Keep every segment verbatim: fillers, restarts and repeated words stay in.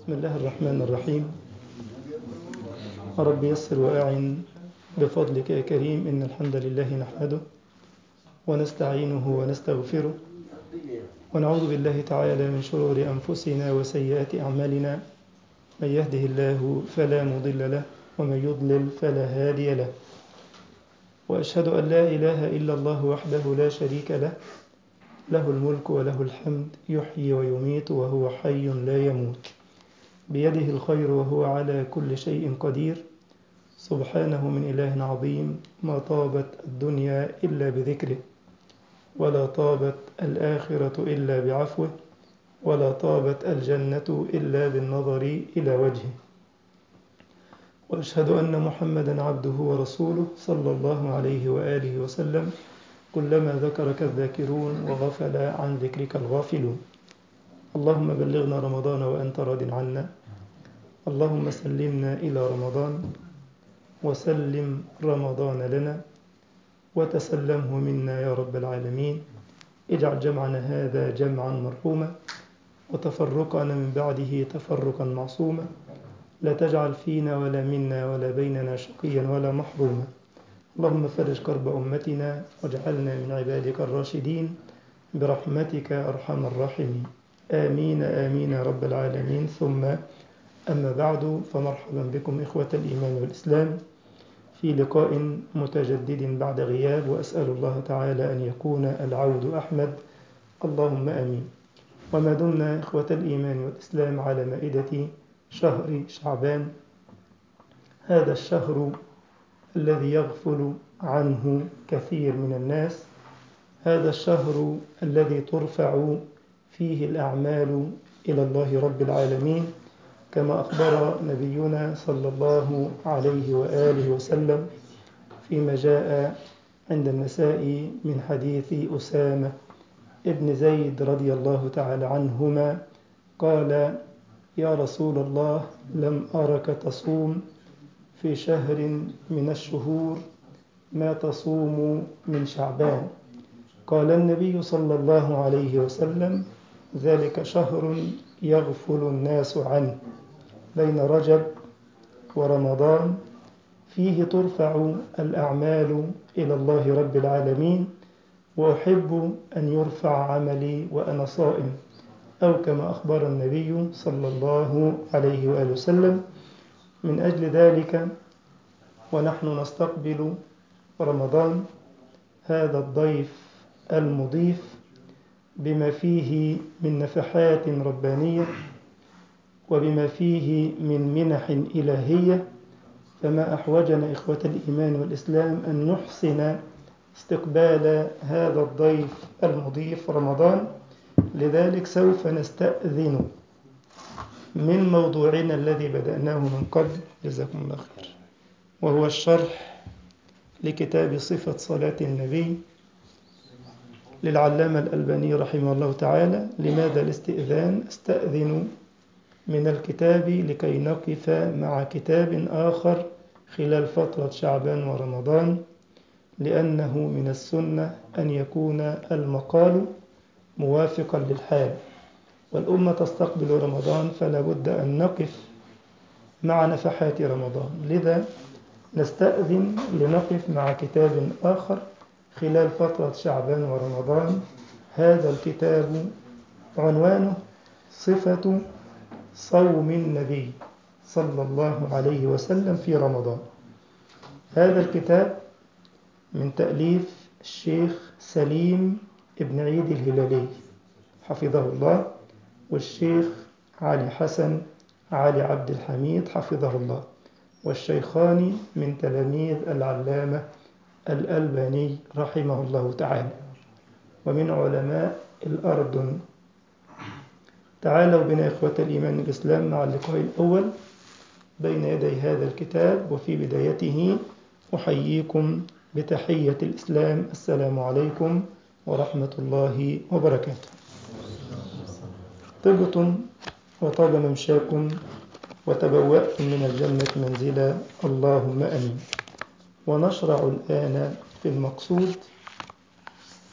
بسم الله الرحمن الرحيم. رب يسر وأعن بفضلك يا كريم. إن الحمد لله نحمده ونستعينه ونستغفره ونعوذ بالله تعالى من شرور أنفسنا وسيئات أعمالنا. من يهده الله فلا مضل له ومن يضلل فلا هادي له، وأشهد أن لا إله إلا الله وحده لا شريك له، له الملك وله الحمد، يحيي ويميت وهو حي لا يموت، بيده الخير وهو على كل شيء قدير. سبحانه من إله عظيم، ما طابت الدنيا إلا بذكره، ولا طابت الآخرة إلا بعفوه، ولا طابت الجنة إلا بالنظر إلى وجهه. وأشهد أن محمدا عبده ورسوله صلى الله عليه وآله وسلم. كلما ذكرك الذاكرون وغفل عن ذكرك الغافلون. اللهم بلغنا رمضان وأنت راض عنا، اللهم سلمنا إلى رمضان وسلم رمضان لنا وتسلمه منا يا رب العالمين. اجعل جمعنا هذا جمعا مرحوما وتفرقنا من بعده تفرقا معصوما. لا تجعل فينا ولا منا ولا بيننا شقيا ولا محروما. اللهم فرج كرب أمتنا واجعلنا من عبادك الراشدين برحمتك أرحم الراحمين. آمين آمين يا رب العالمين. ثم أما بعد، فمرحبا بكم إخوة الإيمان والإسلام في لقاء متجدد بعد غياب، وأسأل الله تعالى أن يكون العود أحمد، اللهم آمين. وما دمنا إخوة الإيمان والإسلام على مائدة شهر شعبان، هذا الشهر الذي يغفل عنه كثير من الناس، هذا الشهر الذي ترفع فيه الأعمال إلى الله رب العالمين، كما أخبر نبينا صلى الله عليه وآله وسلم فيما جاء عند النساء من حديث أسامة ابن زيد رضي الله تعالى عنهما قال: يا رسول الله، لم أرك تصوم في شهر من الشهور ما تصوم من شعبان. قال النبي صلى الله عليه وسلم: ذلك شهر يغفل الناس عنه، بين رجب ورمضان، فيه ترفع الأعمال إلى الله رب العالمين، وأحب أن يرفع عملي وأنا صائم، أو كما أخبر النبي صلى الله عليه وآله وسلم. من أجل ذلك ونحن نستقبل رمضان، هذا الضيف المضيف بما فيه من نفحات ربانية وبما فيه من منح إلهية، فما أحوجنا إخوة الإيمان والإسلام أن نحسن استقبال هذا الضيف المضيف رمضان. لذلك سوف نستأذن من موضوعنا الذي بدأناه من قبل، جزاكم الله خير، وهو الشرح لكتاب صفة صلاة النبي للعلامة الألباني رحمه الله تعالى. لماذا الاستئذان؟ استأذن من الكتاب لكي نقف مع كتاب آخر خلال فترة شعبان ورمضان، لأنه من السنة أن يكون المقال موافقا للحال، والأمة تستقبل رمضان فلا بد أن نقف مع نفحات رمضان. لذا نستأذن لنقف مع كتاب آخر خلال فترة شعبان ورمضان. هذا الكتاب عنوانه صفة صوم النبي صلى الله عليه وسلم في رمضان. هذا الكتاب من تأليف الشيخ سليم ابن عيد الهلالي حفظه الله، والشيخ علي حسن علي عبد الحميد حفظه الله، والشيخان من تلاميذ العلامة الألباني رحمه الله تعالى، ومن علماء الأردن. تعالوا بنا إخوة الإيمان والإسلام مع اللقاء الأول بين يدي هذا الكتاب. وفي بدايته أحييكم بتحية الإسلام: السلام عليكم ورحمة الله وبركاته. طبتم وطاب ممشاكم وتبوأتم من الجنة منزلا، اللهم أمين. ونشرع الآن في المقصود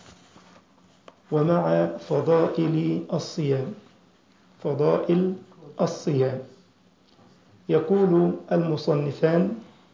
ومع فضائل الصيام. فضائل الصيام. يقول المصنفان: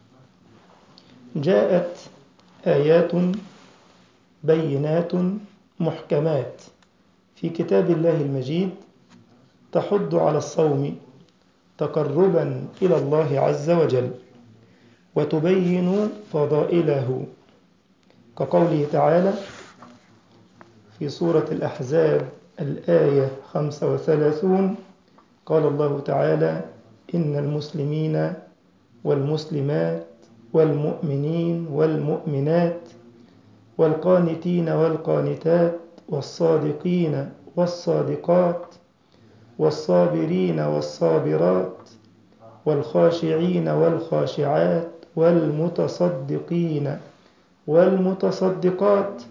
جاءت آيات بينات محكمات في كتاب الله المجيد تحض على الصوم تقربا إلى الله عز وجل وتبين فضائله، كقوله تعالى في سورة الأحزاب الآية خمسة وثلاثون: قال الله تعالى: إن المسلمين والمسلمات والمؤمنين والمؤمنات والقانتين والقانتات والصادقين والصادقات والصابرين والصابرات والخاشعين والخاشعات والمتصدقين والمتصدقات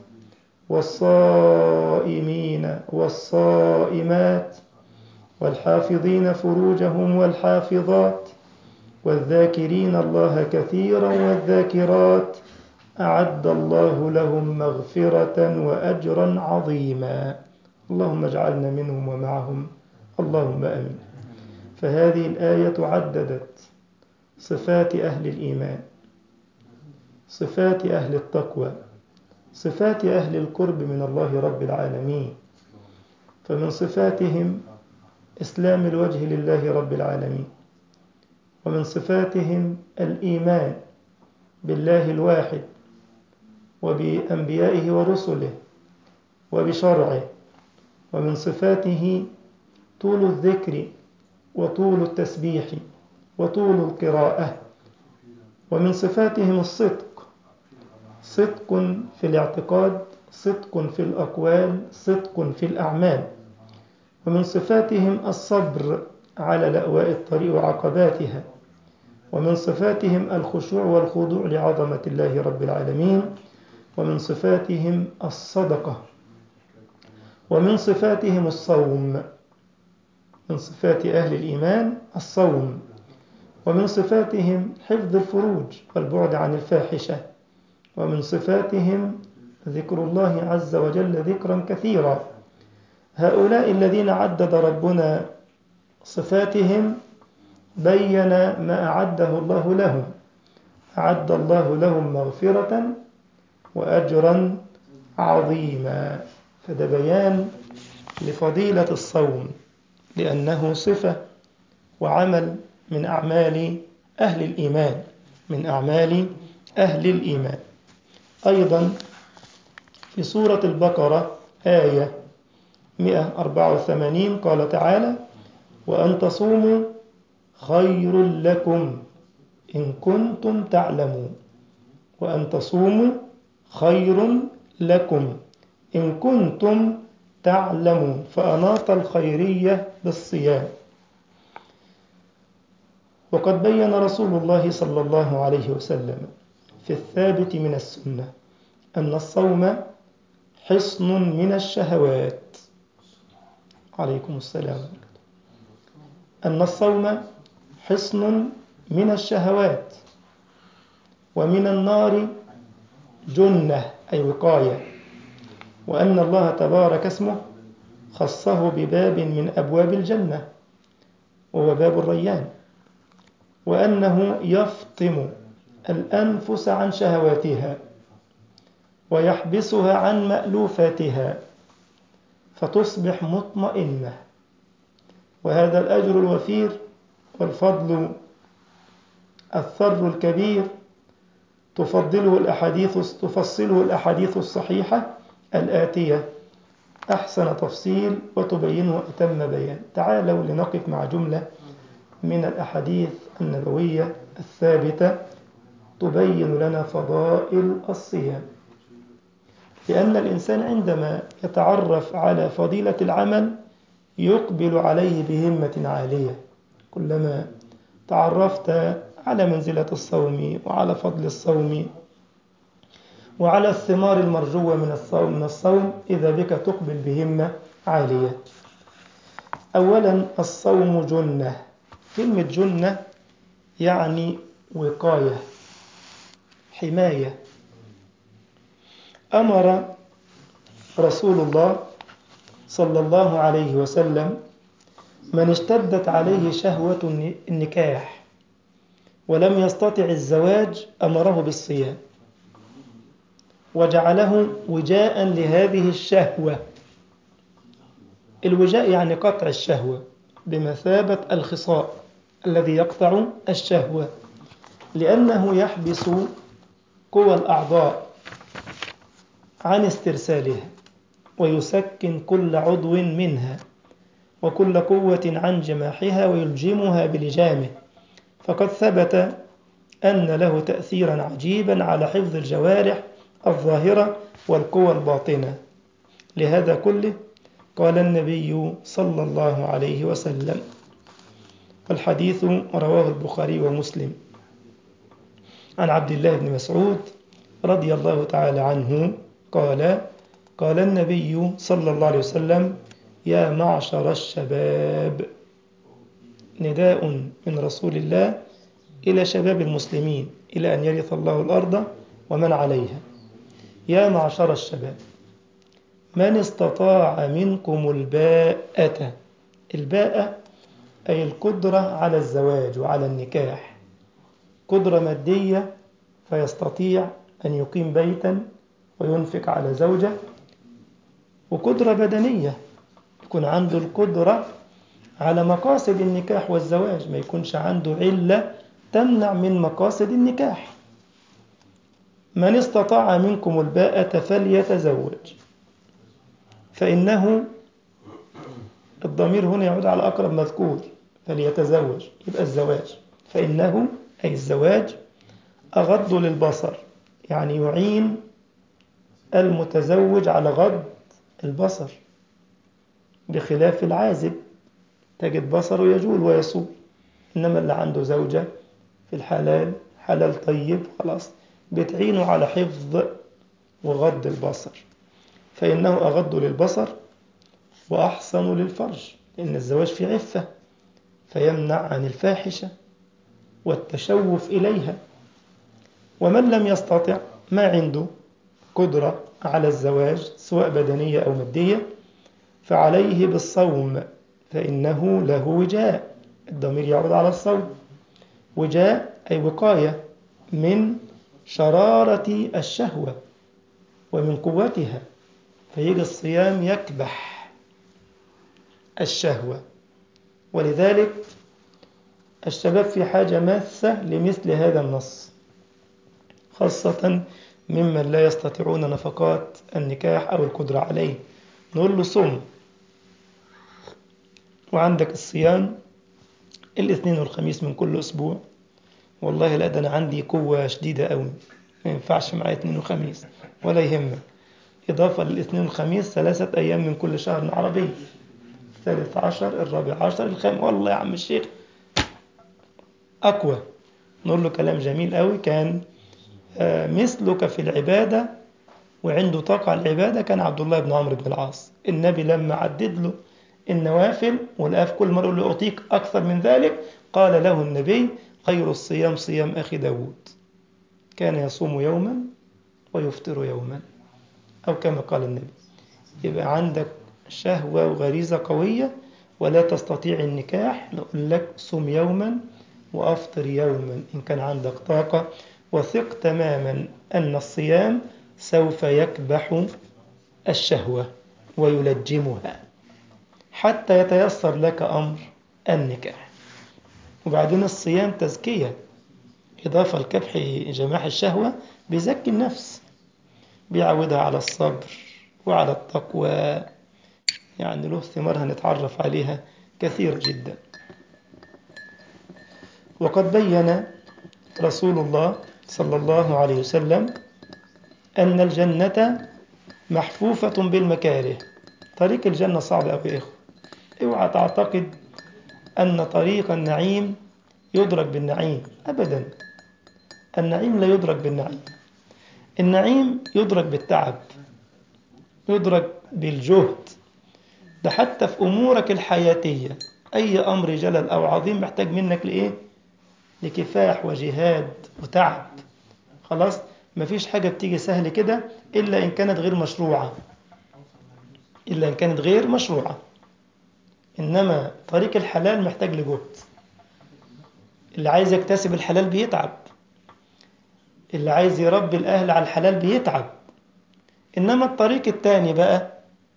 والصائمين والصائمات والحافظين فروجهم والحافظات والذاكرين الله كثيرا والذاكرات أعد الله لهم مغفرة وأجرا عظيما. اللهم اجعلنا منهم ومعهم، اللهم آمين. فهذه الآية عددت صفات أهل الإيمان، صفات أهل التقوى، صفات أهل القرب من الله رب العالمين. فمن صفاتهم إسلام الوجه لله رب العالمين، ومن صفاتهم الإيمان بالله الواحد وبأنبيائه ورسله وبشرعه، ومن صفاته طول الذكر وطول التسبيح وطول القراءة، ومن صفاتهم الصدق، صدق في الاعتقاد، صدق في الأقوال، صدق في الأعمال، ومن صفاتهم الصبر على لأواء الطريق وعقباتها، ومن صفاتهم الخشوع والخضوع لعظمة الله رب العالمين، ومن صفاتهم الصدقة، ومن صفاتهم الصوم. من صفات أهل الإيمان الصوم، ومن صفاتهم حفظ الفروج والبعد عن الفاحشة، ومن صفاتهم ذكر الله عز وجل ذكرا كثيرا. هؤلاء الذين عدد ربنا صفاتهم بين ما أعده الله لهم، أعد الله لهم مغفرة وأجرا عظيما. فده بيان لفضيلة الصوم، لأنه صفة وعمل من أعمال أهل الإيمان، من أعمال أهل الإيمان. أيضا في سورة البقرة آية مئة وأربعة وثمانين قال تعالى: وأن تصوموا خير لكم إن كنتم تعلمون. وأن تصوموا خير لكم إن كنتم تعلمون، فأناط الخيرية بالصيام. وقد بين رسول الله صلى الله عليه وسلم في الثابت من السنة أن الصوم حصن من الشهوات. عليكم السلام. أن الصوم حصن من الشهوات، ومن النار جنة أي وقاية، وأن الله تبارك اسمه خصه بباب من أبواب الجنة وهو باب الريان، وأنه يفطم الأنفس عن شهواتها ويحبسها عن مألوفاتها فتصبح مطمئنة. وهذا الأجر الوفير والفضل الثر الكبير تفضله الأحاديث تفصله الأحاديث الصحيحة الآتية أحسن تفصيل وتبينه أتم بيان. تعالوا لنقف مع جملة من الأحاديث النبوية الثابتة تبين لنا فضائل الصيام، لأن الإنسان عندما يتعرف على فضيلة العمل يقبل عليه بهمة عالية. كلما تعرفت على منزلة الصوم وعلى فضل الصوم وعلى الثمار المرجوة من الصوم من الصوم إذا بك تقبل بهمة عالية. أولا الصوم جنة. كلمة جنة يعني وقاية، حماية. أمر رسول الله صلى الله عليه وسلم من اشتدت عليه شهوة النكاح ولم يستطع الزواج أمره بالصيام وجعله وجاء لهذه الشهوة. الوجاء يعني قطع الشهوة بمثابة الخصاء الذي يقطع الشهوة، لأنه يحبس قوى الأعضاء عن استرسالها ويسكن كل عضو منها وكل قوة عن جماحها ويلجمها بلجامه، فقد ثبت أن له تأثيرا عجيبا على حفظ الجوارح الظاهرة والقوى الباطنة. لهذا كله قال النبي صلى الله عليه وسلم، والحديث رواه البخاري ومسلم، عن عبد الله بن مسعود رضي الله تعالى عنه قال قال النبي صلى الله عليه وسلم: يا معشر الشباب، نداء من رسول الله إلى شباب المسلمين إلى أن يرث الله الأرض ومن عليها. يا معشر الشباب، من استطاع منكم الباءة، الباءة أي القدرة على الزواج وعلى النكاح، قدرة مادية فيستطيع أن يقيم بيتا وينفق على زوجة، وقدرة بدنية يكون عنده القدرة على مقاصد النكاح والزواج، ما يكونش عنده علة تمنع من مقاصد النكاح. من استطاع منكم الباءة فليتزوج، فإنه الضمير هنا يعود على أقرب مذكور، فليتزوج يبقى الزواج، فإنه أي الزواج أغض للبصر، يعني يعين المتزوج على غض البصر، بخلاف العازب تجد بصره يجول ويصول، إنما اللي عنده زوجة في الحلال حلال طيب خلاص بتعينه على حفظ وغض البصر، فإنه أغض للبصر وأحصن للفرج، لأن الزواج في عفة فيمنع عن الفاحشة والتشوف إليها. ومن لم يستطع ما عنده قدرة على الزواج سواء بدنية أو مادية فعليه بالصوم، فإنه له وجاء، الضمير يعود على الصوم، وجاء أي وقاية من شرارة الشهوة ومن قوتها، فيجي الصيام يكبح الشهوة. ولذلك الشباب في حاجة ماسة لمثل هذا النص، خاصة ممن لا يستطيعون نفقات النكاح أو القدرة عليه، نقول له صم، وعندك الصيام الاثنين والخميس من كل أسبوع. والله لا، ده أنا عندي قوة شديدة أوي، ما ينفعش معايا اثنين وخميس، ولا يهمك، إضافة للاثنين والخميس ثلاثة أيام من كل شهر عربي، الثالث عشر الرابع عشر الخامس، والله يا عم الشيخ أقوى. نقول له كلام جميل أوي، كان مثلك في العبادة وعنده طاقة على العبادة كان عبد الله بن عمرو بن العاص. النبي لما عدد له النوافل ولقى في كل مرة يقول له أعطيك أكثر من ذلك، قال له النبي: خير الصيام صيام أخي داود، كان يصوم يوما ويفطر يوما، أو كما قال النبي. يبقى عندك شهوة وغريزة قوية ولا تستطيع النكاح، نقول لك صم يوما وأفطر يوما إن كان عندك طاقة، وثق تماما أن الصيام سوف يكبح الشهوة ويلجمها حتى يتيسر لك أمر النكاح. وبعدين الصيام تزكية، إضافة لكبح جماح الشهوة بيزكي النفس، بيعودها على الصبر وعلى التقوى، يعني له ثمار هنتعرف عليها كثير جدا. وقد بين رسول الله صلى الله عليه وسلم أن الجنة محفوفة بالمكاره. طريق الجنة صعب أوي يا إخوة، اوعى تعتقد أن طريق النعيم يدرك بالنعيم، أبدا، النعيم لا يدرك بالنعيم، النعيم يدرك بالتعب، يدرك بالجهد. ده حتى في أمورك الحياتية، أي أمر جلل أو عظيم محتاج منك لإيه؟ لكفاح وجهاد وتعب. خلاص، مفيش حاجة بتيجي سهل كده إلا إن كانت غير مشروعة، إلا إن كانت غير مشروعة. إنما طريق الحلال محتاج لجهد. اللي عايز يكتسب الحلال بيتعب، اللي عايز يربي الأهل على الحلال بيتعب. إنما الطريق التاني بقى،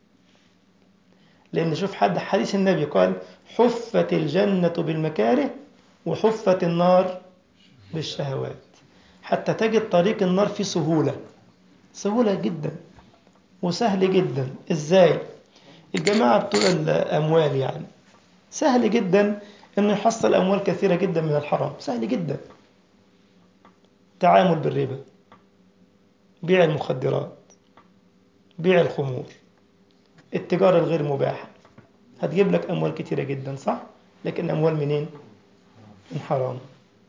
لأن شوف حد حديث النبي قال حفت الجنة بالمكاره وحفت النار بالشهوات. حتى تجد طريق النار فيه سهولة، سهولة جدا وسهل جدا. إزاي؟ الجماعة بتوع الأموال يعني سهل جدا إنه يحصل أموال كثيرة جدا من الحرام، سهل جدا. تعامل بالربا، بيع المخدرات، بيع الخمور، التجارة الغير مباحة، هتجيب لك أموال كثيرة جدا، صح؟ لكن أموال منين؟ من حرام.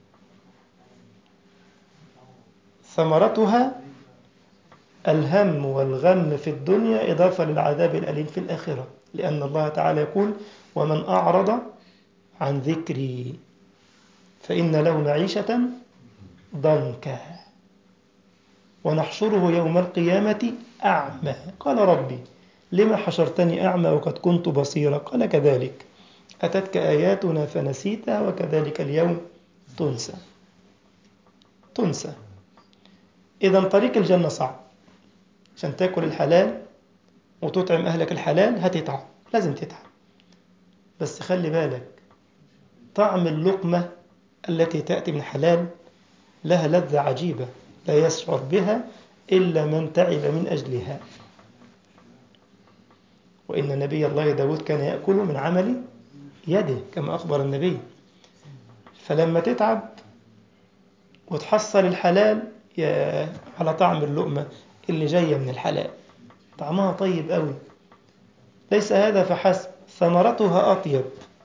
ثمرتها الهم والغم في الدنيا إضافة للعذاب الأليم في الآخرة، لأن الله تعالى يقول ومن أعرض عن ذكري فإن له معيشة ضنكا ونحشره يوم القيامة أعمى. قال ربي لما حشرتني أعمى وقد كنت بصيرا؟ قال كذلك أتتك آياتنا فنسيتها وكذلك اليوم تنسى. تنسى. إذا طريق الجنة صعب. عشان تاكل الحلال وتطعم أهلك الحلال هتتعب، لازم تتعب. بس خلي بالك طعم اللقمة التي تأتي من حلال لها لذة عجيبة لا يشعر بها إلا من تعب من أجلها. وإن نبي الله داود كان يأكل من عمل يده كما أخبر النبي. فلما تتعب وتحصل الحلال يا على طعم اللقمة اللي جاية من الحلال، طعمها طيب قوي. ليس هذا فحسب، ثمرتها أطيب.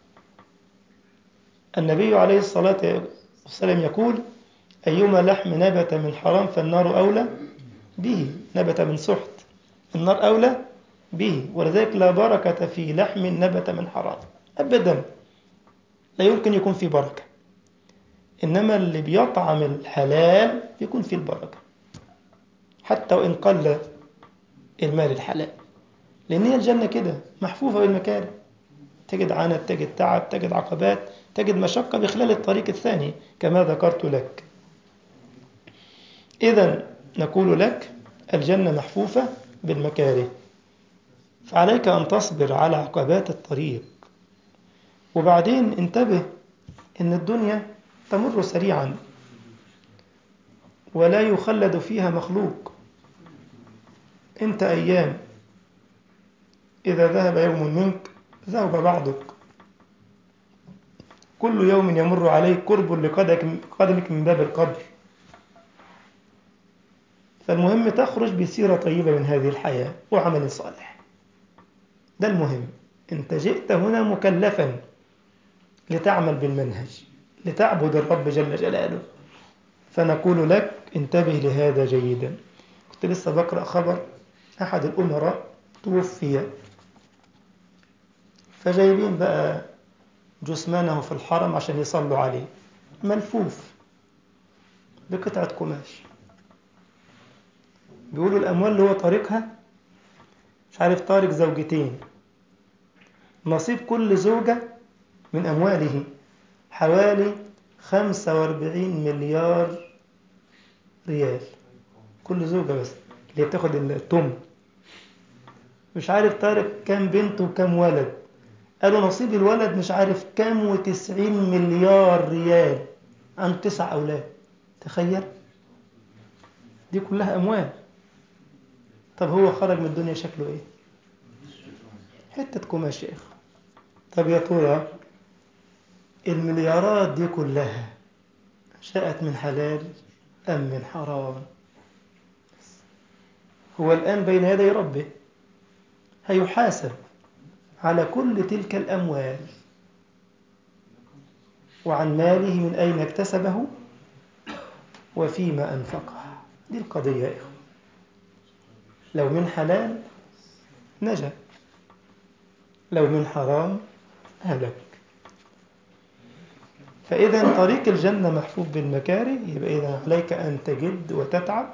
النبي عليه الصلاة والسلام يقول أيما لحم نبت من حرام فالنار أولى به. نبت من سحت، النار أولى به. ولذلك لا بركة في لحم نبت من حرام أبدا، لا يمكن يكون في بركة. إنما اللي بيطعم الحلال يكون في البركة حتى وإن قل المال الحلال، لأن هي الجنة كده محفوفة بالمكاره. تجد عنت، تجد تعب، تجد عقبات، تجد مشقة بخلال الطريق الثاني كما ذكرت لك. إذن نقول لك الجنة محفوفة بالمكاره، فعليك أن تصبر على عقبات الطريق. وبعدين انتبه إن الدنيا تمر سريعا ولا يخلد فيها مخلوق. أنت أيام، إذا ذهب يوم منك ذهب بعضك. كل يوم يمر عليك قرب لقدمك من باب القبر. فالمهم تخرج بسيرة طيبة من هذه الحياة وعمل صالح. ده المهم. أنت جئت هنا مكلفا لتعمل بالمنهج، لتعبد الرب جل جلاله. فنقول لك انتبه لهذا جيدا. كنت لسه بقرأ خبر أحد الأمراء توفي، فجايبين بقى جثمانه في الحرم عشان يصلوا عليه، ملفوف بقطعة قماش. بيقولوا الأموال اللي هو طارقها، مش عارف طارق زوجتين، نصيب كل زوجة من أمواله حوالي خمسة وأربعين مليار ريال. كل زوجة بس اللي بتاخد التم. مش عارف طارق كام بنت وكام ولد، قالوا نصيب الولد مش عارف كام وتسعين مليار ريال، عنده تسع أولاد. تخيل، دي كلها أموال. طب هو خرج من الدنيا شكله إيه؟ حتة قماش يا إخوة. طب يا ترى المليارات دي كلها جاءت من حلال أم من حرام؟ هو الآن بين يدي ربه هيحاسب على كل تلك الأموال وعن ماله من أين اكتسبه وفيما أنفقه. دي القضية يا إخوة. لو من حلال نجا، لو من حرام هلك. فإذا طريق الجنة محفوف بالمكاره. يبقى إذا عليك أن تجد وتتعب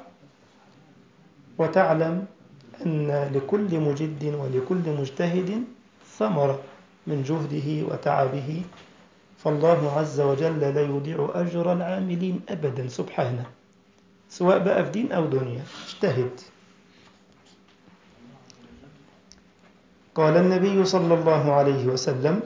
وتعلم أن لكل مجد ولكل مجتهد ثمرة من جهده وتعبه، فالله عز وجل لا يضيع أجر العاملين أبدا سبحانه، سواء بقى في دين أو دنيا. اجتهد. قال النبي صلى الله عليه وسلم: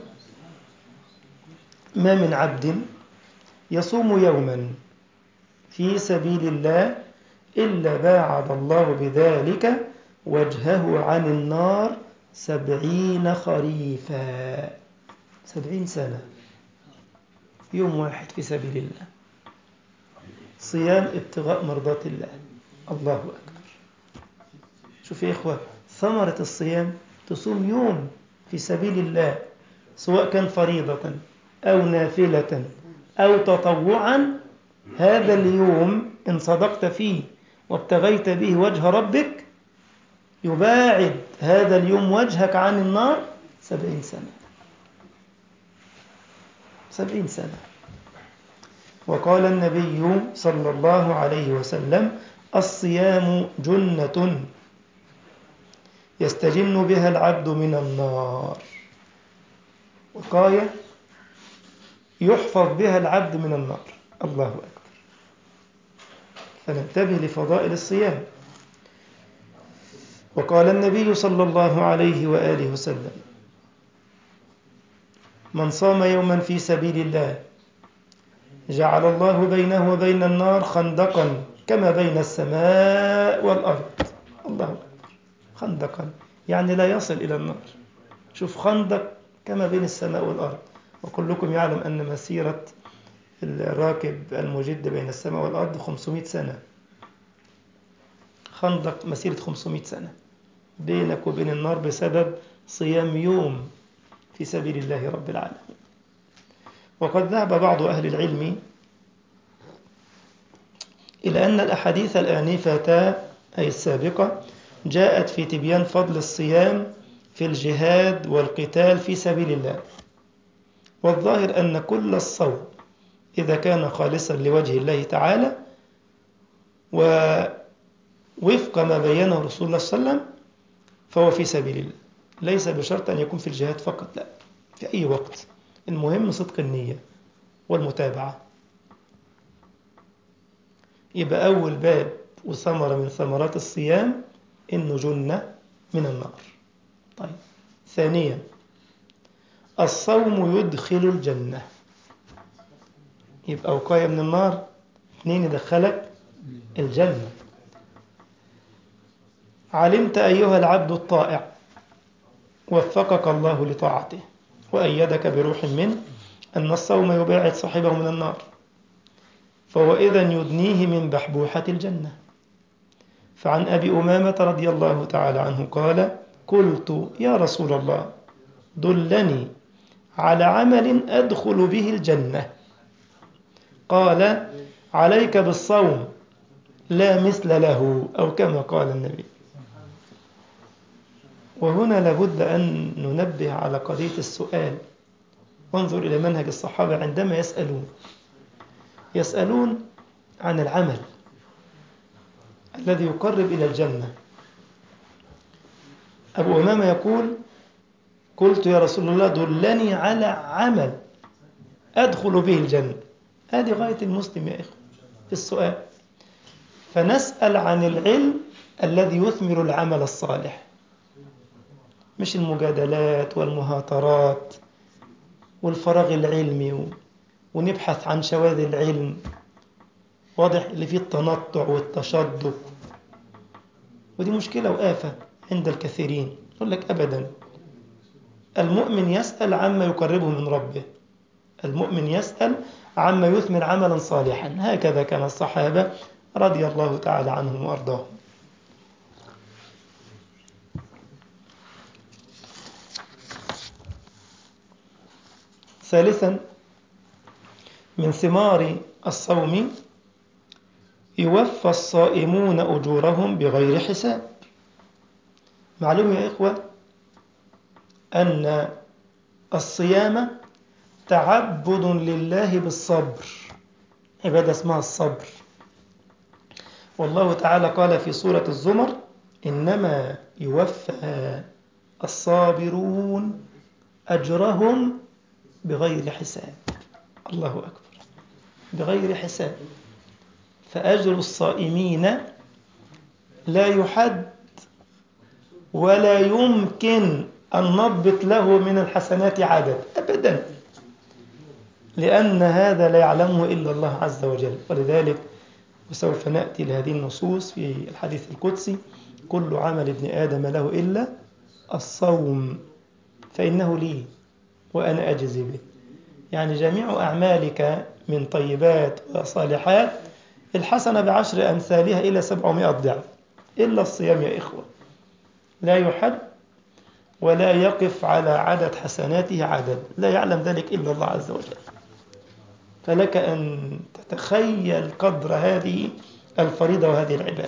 ما من عبد يصوم يوما في سبيل الله إلا باعد الله بذلك وجهه عن النار سبعين خريفا. سبعين سنة، يوم واحد في سبيل الله، صيام ابتغاء مرضات الله. الله أكبر. شوف يا إخوة، ثمرة الصيام تصوم يوم في سبيل الله، سواء كان فريضة أو نافلة أو تطوعا. هذا اليوم إن صدقت فيه وابتغيت به وجه ربك يباعد هذا اليوم وجهك عن النار سبعين سنة. سبعين سنة. وقال النبي صلى الله عليه وسلم: الصيام جنة يستجن بها العبد من النار، وقاية يحفظ بها العبد من النار. الله أكبر. فننتبه لفضائل الصيام. وقال النبي صلى الله عليه وآله وسلم: من صام يوما في سبيل الله جعل الله بينه وبين النار خندقا كما بين السماء والأرض. الله أكبر. خندقا يعني لا يصل إلى النار. شوف، خندق كما بين السماء والأرض. وكلكم يعلم أن مسيرة الراكب المجد بين السماء والأرض خمسمائة سنة. خندق مسيرة خمسمائة سنة بينك وبين النار بسبب صيام يوم في سبيل الله رب العالمين. وقد ذهب بعض أهل العلم إلى أن الأحاديث الآنفة أي السابقة جاءت في تبيان فضل الصيام في الجهاد والقتال في سبيل الله. والظاهر أن كل الصوم إذا كان خالصا لوجه الله تعالى ووفق ما بينه رسول الله صلى الله عليه وسلم فهو في سبيل الله، ليس بشرط أن يكون في الجهاد فقط، لا، في أي وقت. المهم صدق النية والمتابعة. يبقى أول باب وثمرة من ثمرات الصيام إنه جنة من النار. طيب، ثانيا الصوم يدخل الجنة، يبقى وقاية من النار. اثنين، يدخلك الجنة. علمت أيها العبد الطائع وفقك الله لطاعته وأيدك بروح منه أن الصوم يباعد صاحبه من النار، فهو إذن يدنيه من بحبوحة الجنة. فعن أبي أمامة رضي الله تعالى عنه قال: قلت يا رسول الله دلني على عمل أدخل به الجنة. قال: عليك بالصوم لا مثل له، أو كما قال النبي. وهنا لابد أن ننبه على قضية السؤال. وانظر إلى منهج الصحابة عندما يسألون يسألون عن العمل الذي يقرب إلى الجنة. أبو أمامة يقول: قلت يا رسول الله دلني على عمل أدخل به الجنة. هذه غاية المسلم يا إخوة في السؤال. فنسأل عن العلم الذي يثمر العمل الصالح، مش المجادلات والمهاترات والفراغ العلمي، ونبحث عن شواذ العلم. واضح اللي فيه التنطع والتشدق، ودي مشكلة وآفة عند الكثيرين. يقول لك أبدا، المؤمن يسأل عما يقربه من ربه، المؤمن يسأل عما يثمر عملا صالحا. هكذا كان الصحابة رضي الله تعالى عنهم وأرضاهم. ثالثا من ثمار الصوم يوفى الصائمون أجورهم بغير حساب. معلوم يا إخوة أن الصيام تعبد لله بالصبر، عبادة اسمها الصبر. والله تعالى قال في سورة الزمر: إنما يوفى الصابرون أجرهم بغير حساب. الله أكبر، بغير حساب. فأجر الصائمين لا يحد ولا يمكن أن نضبط له من الحسنات عدد أبدا، لأن هذا لا يعلمه إلا الله عز وجل. ولذلك وسوف نأتي لهذه النصوص في الحديث القدسي: كل عمل ابن آدم له إلا الصوم فإنه لي وأنا أجزي به. يعني جميع أعمالك من طيبات وصالحات الحسنة بعشر أمثالها إلى سبعمائة ضعف، إلا الصيام يا إخوة، لا يحد ولا يقف على عدد حسناته عدد، لا يعلم ذلك إلا الله عز وجل. فلك أن تتخيل قدر هذه الفريضة وهذه العبادة.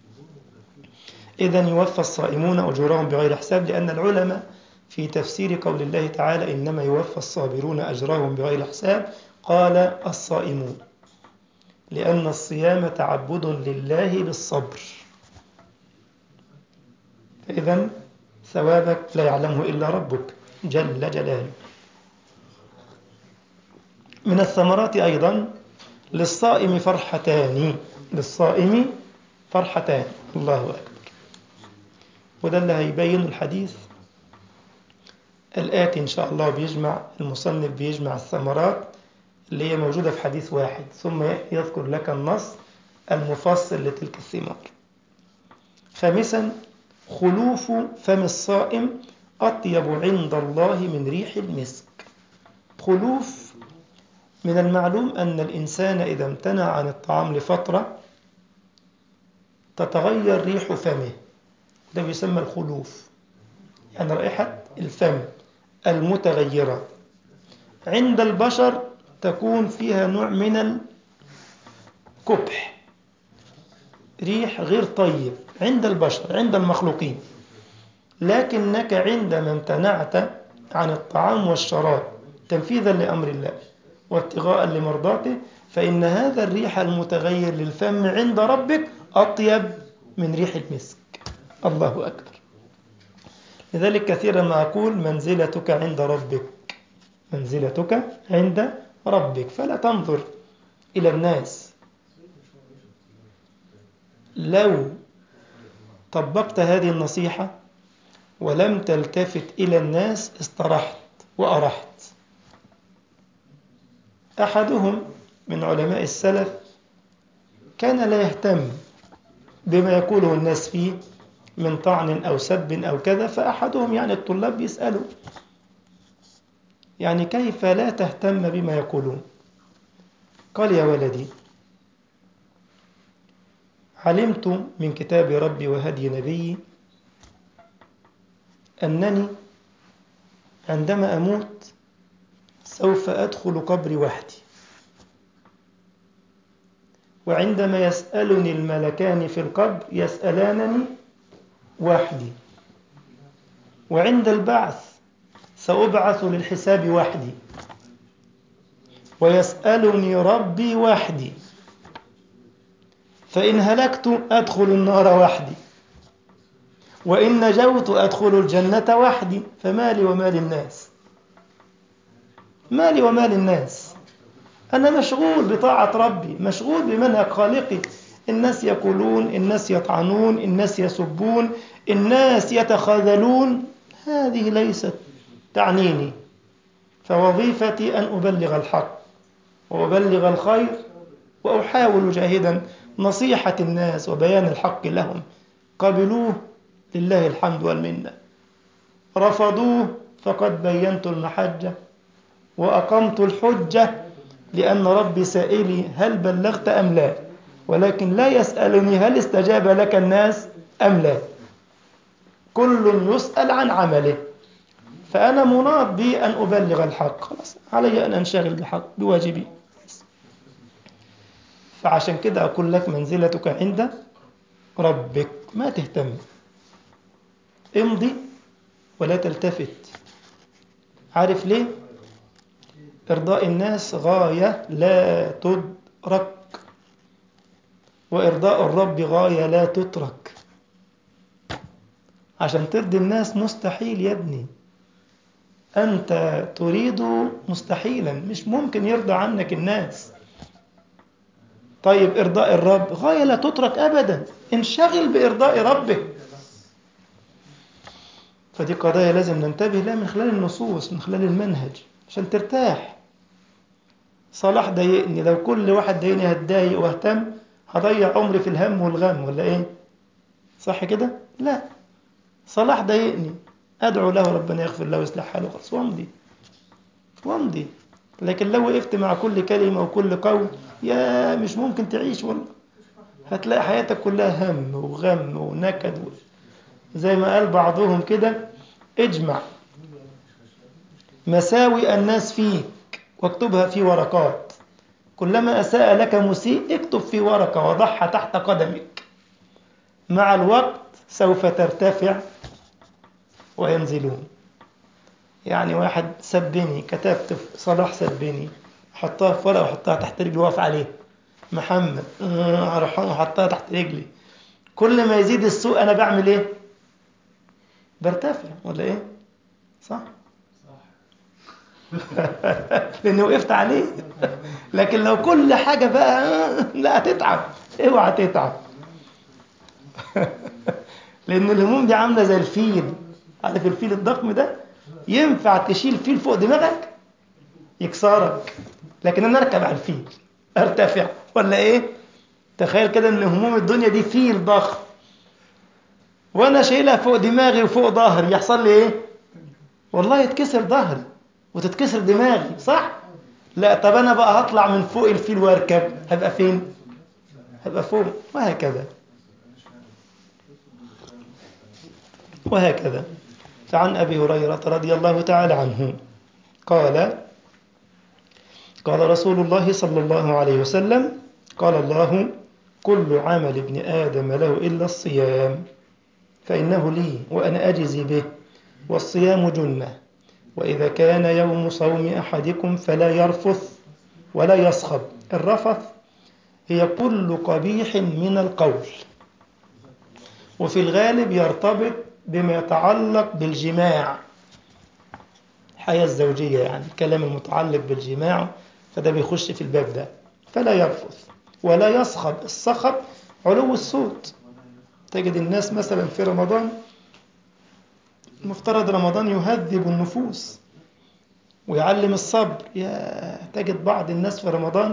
إذن يوفى الصائمون أجورهم بغير حساب، لأن العلماء في تفسير قول الله تعالى إنما يوفى الصابرون أجرهم بغير حساب قال الصائمون، لأن الصيام تعبد لله بالصبر، فإذن ثوابك لا يعلمه إلا ربك جل جلاله. من الثمرات أيضا للصائم فرحتان، للصائم فرحتان، الله أكبر. وده اللي هيبين الحديث الآتي إن شاء الله. بيجمع المصنف بيجمع الثمرات اللي هي موجودة في حديث واحد، ثم يذكر لك النص المفصل لتلك الثمار. خامسا خلوف فم الصائم أطيب عند الله من ريح المسك. خلوف، من المعلوم أن الإنسان إذا امتنع عن الطعام لفترة تتغير ريح فمه، ده يسمى الخلوف، يعني رائحة الفم المتغيرة. عند البشر تكون فيها نوع من الكبح، ريح غير طيب عند البشر، عند المخلوقين. لكنك عندما امتنعت عن الطعام والشراب تنفيذا لأمر الله وابتغاء لمرضاته، فإن هذا الريح المتغير للفم عند ربك أطيب من ريح المسك. الله أكبر. لذلك كثيرا ما أقول منزلتك عند ربك، منزلتك عند ربك، فلا تنظر إلى الناس. لو طبقت هذه النصيحة ولم تلتفت إلى الناس استرحت وأرحت. أحدهم من علماء السلف كان لا يهتم بما يقوله الناس فيه من طعن أو سب أو كذا. فأحدهم يعني الطلاب بيسألوا يعني كيف لا تهتم بما يقولون؟ قال يا ولدي، علمت من كتاب ربي وهدي نبيي أنني عندما أموت سوف أدخل قبري وحدي، وعندما يسألني الملكان في القبر يسألانني وحدي، وعند البعث سأبعث للحساب وحدي، ويسألني ربي وحدي، فإن هلكت أدخل النار وحدي، وإن نجوت أدخل الجنة وحدي، فمالي ومال الناس؟ مالي ومال الناس؟ أنا مشغول بطاعة ربي، مشغول بمنهج خالقي. الناس يقولون، الناس يطعنون، الناس يسبون، الناس يتخاذلون، هذه ليست تعنيني. فوظيفتي أن أبلغ الحق وأبلغ الخير، وأحاول جاهدا نصيحة الناس وبيان الحق لهم. قبلوه لله الحمد والمنة، رفضوه فقد بينت المحجة وأقمت الحجة، لأن ربي سائلي هل بلغت أم لا، ولكن لا يسألني هل استجاب لك الناس أم لا. كل يسأل عن عمله، فأنا مناط بي أن أبلغ الحق، خلاص علي أن أنشغل بحق بواجبي. فعشان كده أقول لك منزلتك عند ربك، ما تهتم، امضي ولا تلتفت. عارف ليه؟ إرضاء الناس غاية لا تدرك، وإرضاء الرب غاية لا تترك. عشان ترضي الناس مستحيل يا ابني، أنت تريد مستحيلا، مش ممكن يرضى عنك الناس. طيب إرضاء الرب غاية لا تترك أبدا، انشغل بإرضاء ربك. فدي قضايا لازم ننتبه لها من خلال النصوص، من خلال المنهج، عشان ترتاح. صلاح ضايقني، لو كل واحد ضايقني هتضايق واهتم، هضيع عمري في الهم والغم، ولا ايه؟ صح كده؟ لا، صلاح ضايقني ادعو له ربنا يغفر له ويصلح حاله خلاص وامضي وامضي. لكن لو وقفت مع كل كلمة وكل قول، يا مش ممكن تعيش والله، هتلاقي حياتك كلها هم وغم ونكد. زي ما قال بعضهم كده: اجمع مساوئ الناس فيك واكتبها في ورقات، كلما أساء لك مسيء اكتب في ورقة وضعها تحت قدمك، مع الوقت سوف ترتفع وينزلون. يعني واحد سبني، كتبت في صلاح سبني، حطها في ورقة وحطها تحت رجلي واقف عليه محمد، أروح أحطها تحت رجلي. كل ما يزيد السوء أنا بعمل إيه؟ برتفع، ولا إيه؟ صح؟ لأني وقفت عليه. لكن لو كل حاجة بقى لا هتتعب، اوعى تتعب. لأن الهموم دي عاملة زي الفيل، عارف الفيل الضخم ده؟ ينفع تشيل فيل فوق دماغك يكسرك، لكن أنا أركب على الفيل أرتفع، ولا إيه؟ تخيل كده إن هموم الدنيا دي فيل ضخم، وأنا شايلها فوق دماغي وفوق ظهري، يحصل لي إيه؟ والله يتكسر ظهري وتتكسر دماغي، صح؟ لا، طب أنا بقى هطلع من فوق الفيل وأركب، هبقى فين؟ هبقى فوق. وهكذا وهكذا. فعن أبي هريرة رضي الله تعالى عنه قال: قال رسول الله صلى الله عليه وسلم: قال الله: كل عمل ابن آدم له إلا الصيام فإنه لي وأنا أجزي به، والصيام جنة، وإذا كان يوم صوم أحدكم فلا يرفث ولا يصخب. الرفث هي كل قبيح من القول، وفي الغالب يرتبط بما يتعلق بالجماع، الحياة الزوجية، يعني الكلام المتعلق بالجماع، فده بيخش في الباب ده. فلا يرفث ولا يصخب. الصخب علو الصوت. تجد الناس مثلا في رمضان، المفترض رمضان يهذب النفوس ويعلم الصبر، يا تجد بعض الناس في رمضان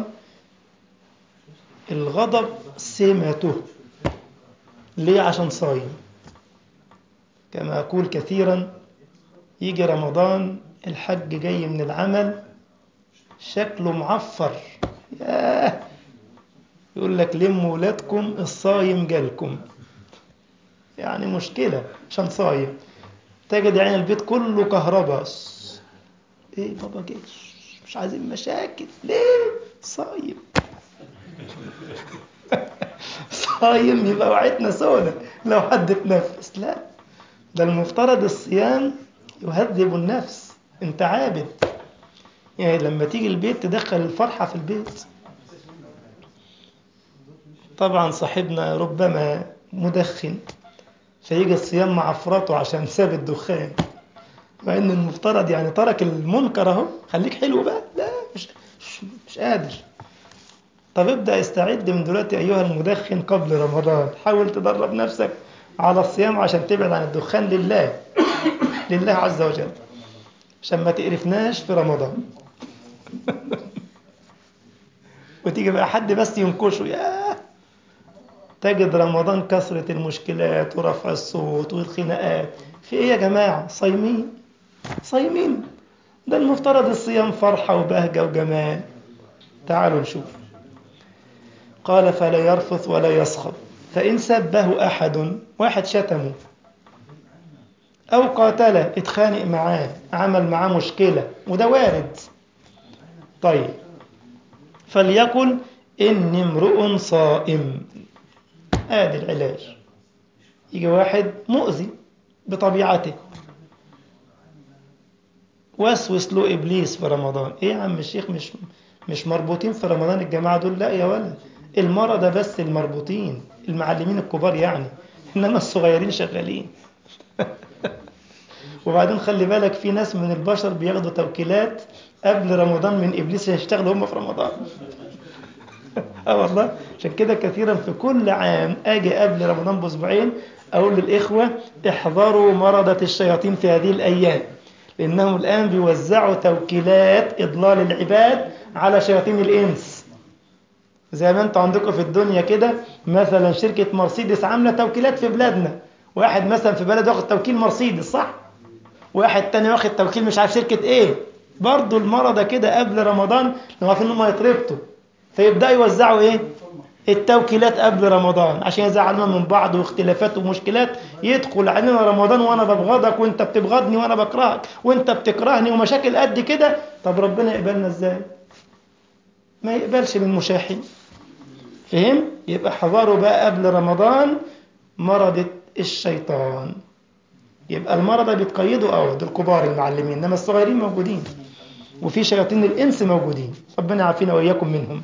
الغضب سمته. ليه؟ عشان صايم. كما أقول كثيرا، يجي رمضان الحج جاي من العمل شكله معفر، ياه، يقول لك لموا ولادكم الصايم جالكم، يعني مشكلة عشان صايم. تجد يعني البيت كله كهرباء، ايه بابا جه، مش عايزين مشاكل، ليه؟ صايم. صايم يبقى وعيتنا سودة لو حد اتنفس. لا، ده المفترض الصيام يهذب النفس، انت عابد. يعني لما تيجي البيت تدخل الفرحة في البيت. طبعا صاحبنا ربما مدخن، فيجي الصيام مع افراطه عشان ساب الدخان، مع ان المفترض يعني ترك المنكر اهو، خليك حلو بقى، لا مش مش, مش قادر. طب ابدأ استعد من دلوقتي أيها المدخن قبل رمضان، حاول تدرب نفسك على الصيام عشان تبعد عن الدخان لله، لله عز وجل، عشان ما تقرفناش في رمضان. وتيجي بقى حد بس ينكشه، ياه، تجد رمضان كثرة المشكلات ورفع الصوت والخناقات. في ايه يا جماعة؟ صايمين صايمين، ده المفترض الصيام فرحة وبهجة وجمال. تعالوا نشوف. قال: فلا يرفث ولا يصخب، فإن سبه أحد، واحد شتمه أو قاتله، اتخانق معاه، عمل معاه مشكلة، وده وارد، طيب، فليقل: إني امرؤ صائم. آدي العلاج. يجي واحد مؤذي بطبيعته، وسوس له إبليس في رمضان. إيه يا عم الشيخ، مش مش مربوطين في رمضان الجماعة دول؟ لا يا ولد، المرضى بس المربوطين، المعلمين الكبار يعني، إنما الصغيرين شغالين. وبعدين خلي بالك في ناس من البشر بياخدوا توكيلات قبل رمضان من إبليس يشتغلوا هم في رمضان. اه والله. عشان كده كثيرا في كل عام أجي قبل رمضان بأسبوعين أقول للإخوة احذروا مرضة الشياطين في هذه الأيام، لأنهم الآن بيوزعوا توكيلات إضلال العباد على شياطين الإنس. زي ما أنتوا عندكم في الدنيا كده، مثلا شركة مرسيدس عاملة توكيلات في بلادنا، واحد مثلا في بلد واخد توكيل مرسيدس صح؟ واحد تاني واخد توكيل مش عارف شركة ايه. برضو المرضى كده قبل رمضان لما عارفين انهم هيتربطوا فيبدأوا يوزعوا ايه؟ التوكيلات قبل رمضان عشان يزعلونا من بعض واختلافات ومشكلات. يدخل علينا رمضان وانا ببغضك وانت بتبغضني وانا بكرهك وانت بتكرهني ومشاكل قد كده. طب ربنا يقبلنا ازاي؟ ما يقبلش من مشاحن. فهم؟ يبقى حذروا بقى قبل رمضان مرضة الشيطان. يبقى المرضى بيتقيدوا اه دول الكبار المعلمين، انما الصغيرين موجودين، وفي شياطين الانس موجودين. ربنا يعافينا واياكم منهم.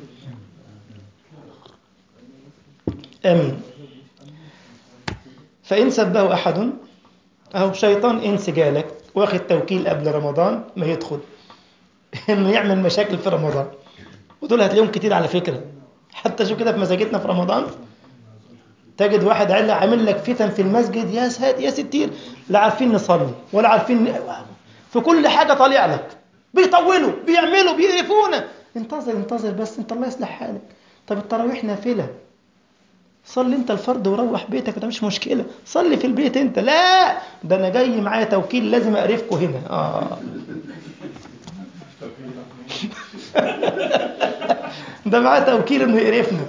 امين. فان سبه احد اهو شيطان انس جالك واخد توكيل قبل رمضان ما يدخل انه يعمل مشاكل في رمضان، ودول هتلاقيهم كتير على فكره. حتى شو كده في مساجدنا في رمضان تجد واحد عامل لك فتن في المسجد يا سات يا ستير، لا عارفين نصلي ولا عارفين ن... في كل حاجة طالع لك، بيطولوا بيعملوا بيقرفونا. انتظر انتظر بس انت الله يصلح حالك. طب التراويح نافلة، صلي انت الفرض وروح بيتك، ده مش مشكلة. صلي في البيت انت. لا ده انا جاي معايا توكيل لازم اقرفكم هنا. اه ده معاه توكيل انه يقرفنا.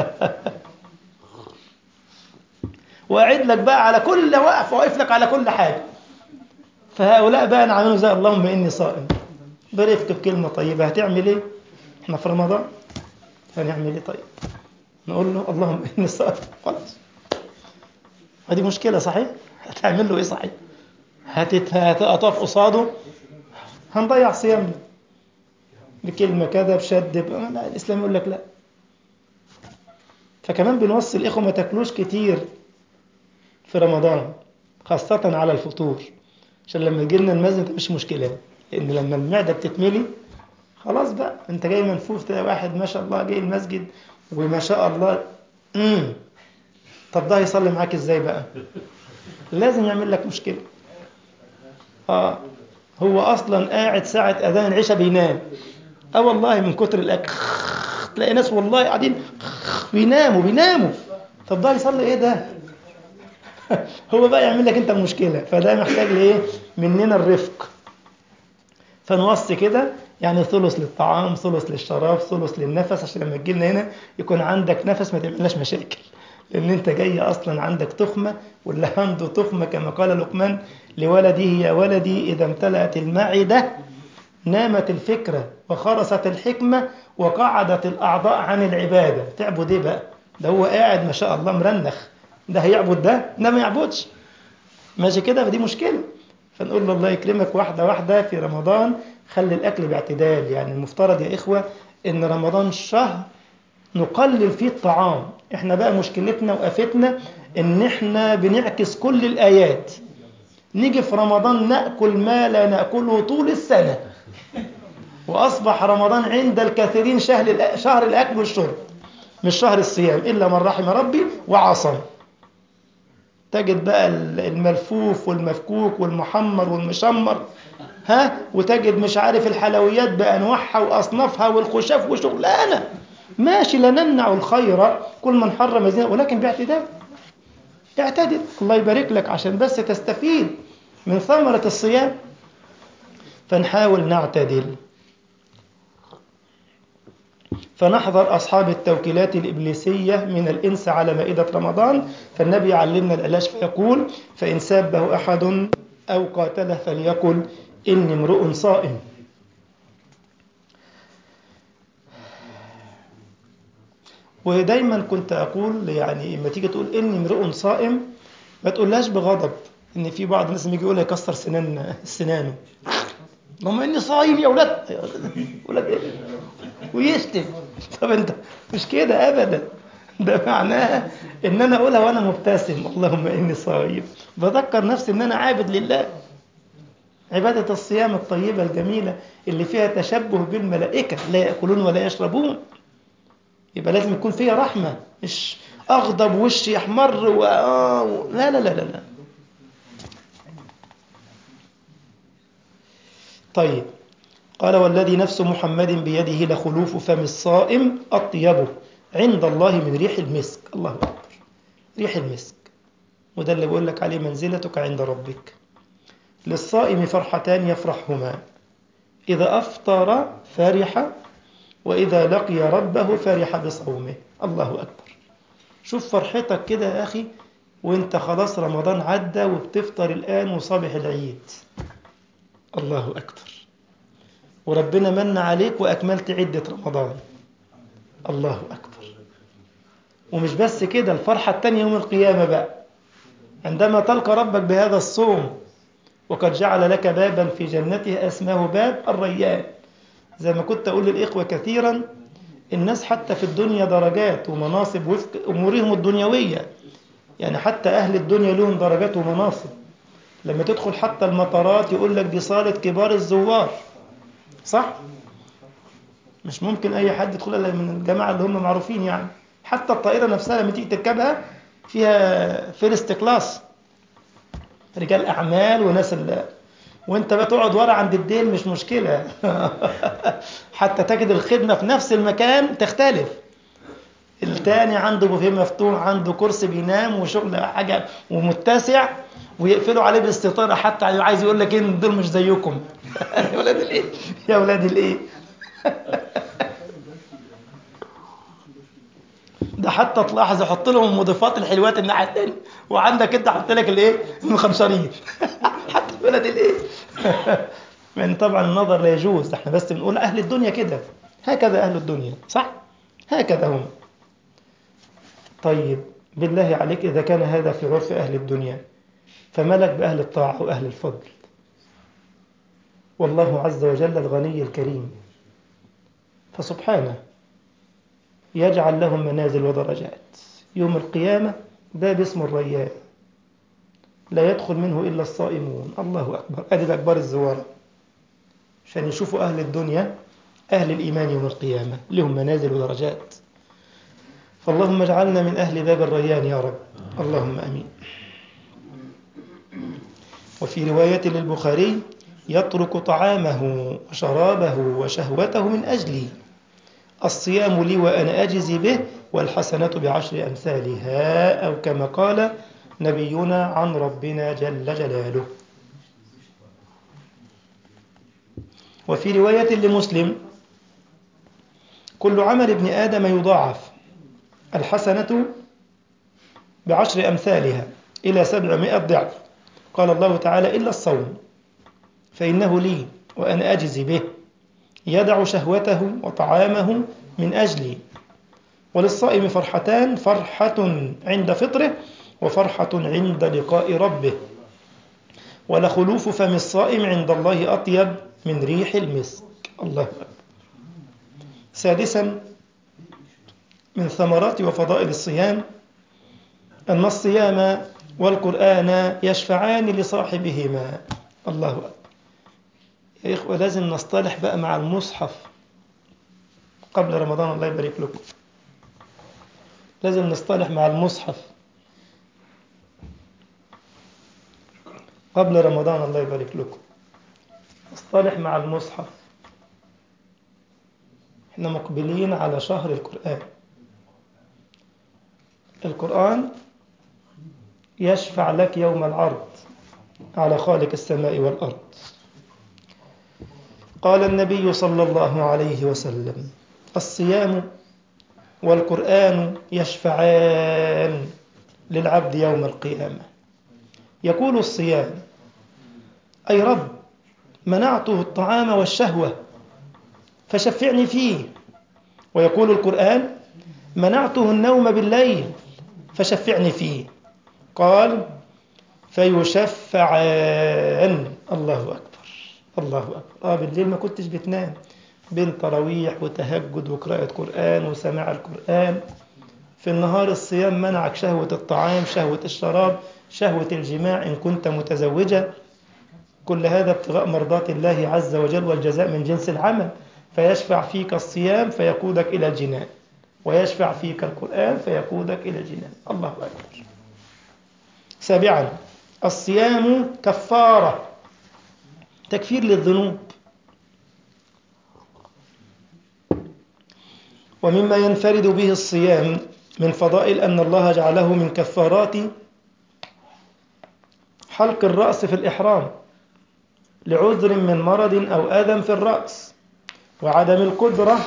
وأعد لك بقى على كل وقف واقف لك على كل حاجة. فهؤلاء بقى نعملوا زي اللهم إني صائم، برفق بكلمة طيبة. هتعمل إيه؟ إحنا في رمضان هنعمل إيه طيب؟ نقول له اللهم إني صائم خلاص. هذه مشكلة صحيح؟ هتعمل له إيه صحيح؟ هتقف قصاده هنضيع صيامنا بكلمة كذا بشد ب... لا الإسلام يقول لك لا. فكمان بنوصي الإخوة ما تاكلوش كتير في رمضان خاصة على الفطور، عشان لما يجي لنا المسجد مش مشكلة. لأن لما المعدة بتتملي خلاص بقى أنت جاي منفوخ. تلاقي واحد ما شاء الله جاي المسجد وما شاء الله امم طب ده هيصلي معاك إزاي بقى؟ لازم يعمل لك مشكلة. آه هو أصلا قاعد ساعة أذان العشاء بينام. آه والله من كتر الأكل تلاقي ناس والله قاعدين بيناموا بيناموا. طب ده هيصلي إيه ده؟ هو بقى يعمل لك انت المشكلة. فده محتاج لإيه؟ مننا الرفق. فنوصي كده يعني ثلث للطعام ثلث للشراب ثلث للنفس، عشان لما تجي لنا هنا يكون عندك نفس ما تعملناش مشاكل. لأن انت جاي أصلا عندك تخمة، واللي عنده تخمة كما قال لقمان لولده يا ولدي إذا امتلأت المعدة نامت الفكرة وخرست الحكمة وقعدت الأعضاء عن العبادة. تعبد ايه بقى؟ ده هو قاعد ما شاء الله مرنخ، ده هيعبد ده؟ ده ما يعبدش. ماشي كده؟ فدي مشكلة. فنقول له الله يكرمك واحدة واحدة في رمضان خلي الأكل باعتدال. يعني المفترض يا إخوة إن رمضان شهر نقلل فيه الطعام. إحنا بقى مشكلتنا وقفتنا إن إحنا بنعكس كل الآيات. نيجي في رمضان نأكل ما لا نأكله طول السنة، وأصبح رمضان عند الكثيرين شهر شهر الأكل والشرب مش شهر الصيام، إلا من رحم ربي وعصم. تجد بقى الملفوف والمفكوك والمحمر والمشمر ها، وتجد مش عارف الحلويات بأنواعها وأصنافها والخشاف وشغلانة. ماشي لا نمنع الخير كل من حرم زينة، ولكن باعتدال. اعتدل الله يبارك لك عشان بس تستفيد من ثمرة الصيام. فنحاول نعتدل. فنحذر أصحاب التوكيلات الإبليسية من الإنس على مائدة رمضان. فالنبي علمنا العلاج فيقول فإن سابه أحد أو قاتله فليقل إني امرؤ صائم. ودايما كنت أقول يعني إما تيجي تقول إني امرؤ صائم ما تقولهاش بغضب. إن في بعض الناس يجي يقول يكسر سنان سنانه اللهم إني صائم يا أولاد أولاد إيه ويشتم. طب انت مش كده ابدا. ده معناه ان انا اقولها وانا مبتسم اللهم اني صائم، بذكر نفسي ان انا عابد لله. عبادة الصيام الطيبة الجميلة اللي فيها تشبه بالملائكة، لا يأكلون ولا يشربون. يبقى لازم يكون فيها رحمة، مش أغضب وشي يحمر و... آه، لا لا لا لا لا. طيب، قال والذي نفس محمد بيده لخلوف فم الصائم أطيبه عند الله من ريح المسك. الله أكبر، ريح المسك، وده اللي بقول لك عليه منزلتك عند ربك. للصائم فرحتان يفرحهما، إذا أفطر فرح، وإذا لقي ربه فرح بصومه. الله أكبر. شوف فرحتك كده يا أخي وانت خلاص رمضان عدى وبتفطر الآن وصبح العيد. الله أكبر. وربنا من عليك وأكملت عدة رمضان. الله أكبر. ومش بس كده، الفرحة التانية يوم القيامة بقى، عندما تلقى ربك بهذا الصوم وقد جعل لك بابا في جنته اسمه باب الريان. زي ما كنت أقول للإخوة كثيرا، الناس حتى في الدنيا درجات ومناصب وفق أمورهم الدنيوية. يعني حتى أهل الدنيا لهم درجات ومناصب. لما تدخل حتى المطارات يقول لك دي صالة كبار الزوار، صح؟ مش ممكن أي حد يدخل إلا من الجماعة اللي هم معروفين. يعني حتى الطائرة نفسها لما تيجي تركبها فيها فيرست كلاس، رجال أعمال وناس اللي. وانت بقى تقعد ورا عند الديل مش مشكلة. حتى تجد الخدمة في نفس المكان تختلف. التاني عنده بوفيه مفتوح، عنده كرسي بينام وشغل حاجة ومتسع، ويقفلوا عليه بالاستطارة حتى عايز يقول لك ان دول مش زيكم. يا ولاد الايه، يا ولاد الايه. ده حتى تلاحظ يحط لهم المضيفات الحلوات الناحية التانية، وعندك انت حط لك الايه، المخنشرين. حتى ولاد الايه. من طبعا النظر لا يجوز، احنا بس بنقول اهل الدنيا كده، هكذا اهل الدنيا، صح؟ هكذا هم. طيب بالله عليك، إذا كان هذا في عرف أهل الدنيا فملك بأهل الطاعة وأهل الفضل. والله عز وجل الغني الكريم، فسبحانه يجعل لهم منازل ودرجات يوم القيامة. باب اسمه الريان، لا يدخل منه إلا الصائمون. الله أكبر. أدي أكبر الزوارة عشان يشوفوا أهل الدنيا أهل الإيمان يوم القيامة لهم منازل ودرجات. فاللهم اجعلنا من أهل باب الريان يا رب، اللهم أمين. وفي رواية للبخاري يترك طعامه وشرابه وشهوته من أجلي، الصيام لي وأنا أجزي به، والحسنة بعشر أمثالها، أو كما قال نبينا عن ربنا جل جلاله. وفي رواية لمسلم كل عمل ابن آدم يضاعف، الحسنة بعشر أمثالها إلى سبعمائة ضعف. قال الله تعالى إلا الصوم فإنه لي وأنا أجزي به، يدع شهوته وطعامه من أجلي. وللصائم فرحتان، فرحة عند فطره وفرحة عند لقاء ربه. ولخلوف فم الصائم عند الله أطيب من ريح المسك. الله أكبر. سادسا من ثمرات وفضائل الصيام أن الصيام والقرآن يشفعان لصاحبهما. الله أكبر. يا إخوة لازم نصطلح بقى مع المصحف قبل رمضان، الله يبارك لكم. لازم نصطلح مع المصحف قبل رمضان، الله يبارك لكم. نصطلح مع المصحف. احنا مقبلين على شهر القرآن. القرآن يشفع لك يوم العرض على خالق السماء والأرض. قال النبي صلى الله عليه وسلم الصيام والقرآن يشفعان للعبد يوم القيامة. يقول الصيام أي رب منعته الطعام والشهوة فشفعني فيه. ويقول القرآن منعته النوم بالليل فشفعني فيه. قال فيشفعان. الله أكبر، الله أكبر. آه بالليل ما كنتش بتنام بين تراويح وتهجد وقراءة قرآن وسماع القرآن. في النهار الصيام منعك شهوة الطعام، شهوة الشراب، شهوة الجماع إن كنت متزوجا. كل هذا ابتغاء مرضات الله عز وجل، والجزاء من جنس العمل. فيشفع فيك الصيام فيقودك إلى الجنان، ويشفع فيك القرآن فيقودك إلى الجنان. الله أكبر. سابعا، الصيام كفارة، تكفير للذنوب. ومما ينفرد به الصيام من فضائل أن الله جعله من كفارات حلق الرأس في الإحرام لعذر من مرض أو أذى في الرأس، وعدم القدرة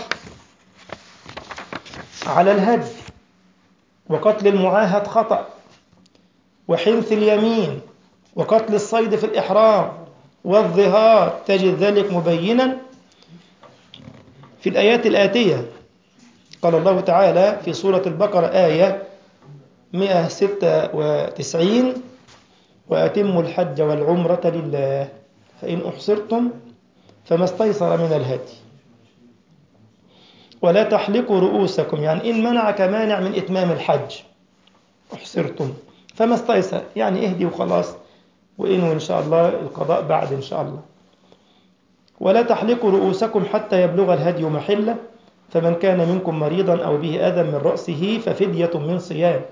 على الهدي، وقتل المعاهد خطأ، وحنث اليمين، وقتل الصيد في الإحرام، والظهار. تجد ذلك مبينا في الآيات الآتية. قال الله تعالى في سورة البقرة آية مئة وستة وتسعين: وأتموا الحج والعمرة لله فإن أحصرتم فما استيسر من الهدي ولا تحلقوا رؤوسكم، يعني إن منعك مانع من إتمام الحج أحصرتم فما استيسر، يعني اهدي وخلاص، وإنه إن شاء الله القضاء بعد إن شاء الله. ولا تحلقوا رؤوسكم حتى يبلغ الهدي محله، فمن كان منكم مريضا أو به أذى من رأسه ففدية من صيام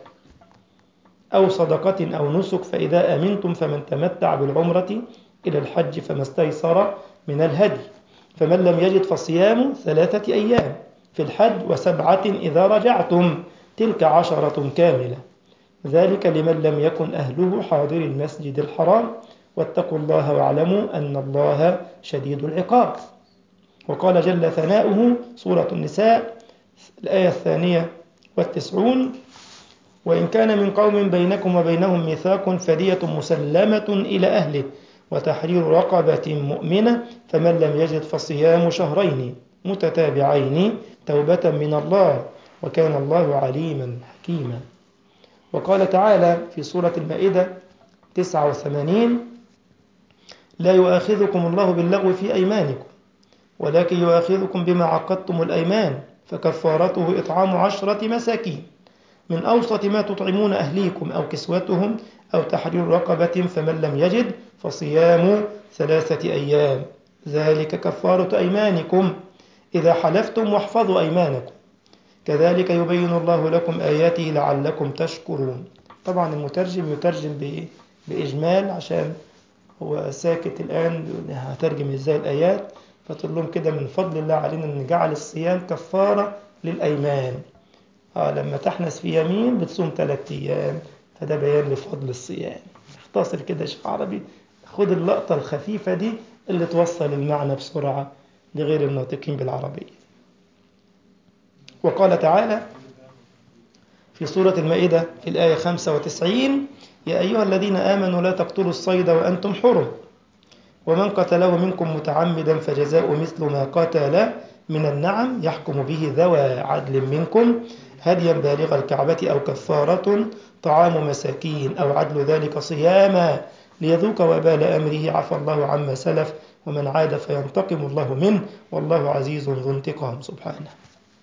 أو صدقة أو نسك، فإذا أمنتم فمن تمتع بالعمرة إلى الحج فما استيسر من الهدي، فمن لم يجد فصيام ثلاثة أيام في الحج وسبعة إذا رجعتم، تلك عشرة كاملة، ذلك لمن لم يكن أهله حاضر المسجد الحرام، واتقوا الله واعلموا أن الله شديد العقاب. وقال جل ثناؤه سورة النساء الآية الثانية والتسعون: وإن كان من قوم بينكم وبينهم ميثاق فدية مسلمة إلى أهله وتحرير رقبة مؤمنة، فمن لم يجد فصيام شهرين متتابعين توبة من الله، وكان الله عليما حكيما. وقال تعالى في سورة المائدة تسعة وثمانين: لا يؤاخذكم الله باللغو في أيمانكم ولكن يؤاخذكم بما عقدتم الأيمان، فكفارته إطعام عشرة مساكين من أوسط ما تطعمون أهليكم أو كسوتهم أو تحرير رقبة، فمن لم يجد فصيام ثلاثة أيام، ذلك كفارة أيمانكم إذا حلفتم، واحفظوا أيمانكم، كذلك يبين الله لكم آياته لعلكم تشكرون. طبعا المترجم يترجم بإجمال عشان هو ساكت الآن، هترجم إزاي الآيات، فتقول لهم كده من فضل الله علينا أن جعل الصيام كفارة للأيمان. آه لما تحنس في يمين بتصوم ثلاثة أيام، فده بيان لفضل الصيام. اختصر كده شيخ عربي، خد اللقطة الخفيفة دي اللي توصل المعنى بسرعة لغير الناطقين بالعربية. وقال تعالى في سورة المائدة في الآية خمسة وتسعين: يا أيها الذين آمنوا لا تقتلوا الصيد وأنتم حرم، ومن قتله منكم متعمدا فجزاء مثل ما قتل من النعم يحكم به ذوى عدل منكم هديا بالغ الكعبة أو كفارة طعام مساكين أو عدل ذلك صياما ليذوق وبال أمره، عفى الله عما سلف ومن عاد فينتقم الله منه والله عزيز ذو انتقام سبحانه.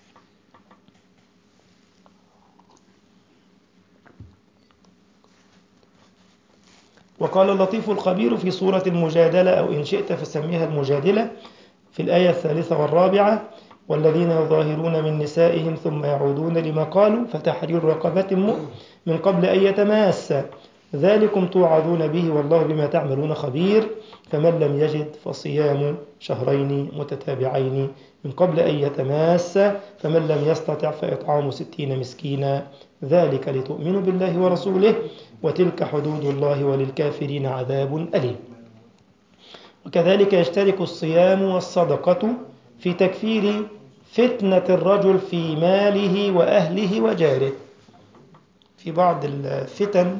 وقال اللطيف الخبير في سورة المجادلة، أو إن شئت فسميها المجادلة، في الآية الثالثة والرابعة: والذين يظاهرون من نسائهم ثم يعودون لما قالوا فتحرير رقبة من قبل أن يتماسا، ذلكم توعظون به والله بما تعملون خبير، فمن لم يجد فصيام شهرين متتابعين من قبل أن يتماسا، فمن لم يستطع فإطعام ستين مسكينا، ذلك لتؤمنوا بالله ورسوله، وتلك حدود الله وللكافرين عذاب أليم. وكذلك يشترك الصيام والصدقة في تكفير فتنة الرجل في ماله وأهله وجاره. في بعض الفتن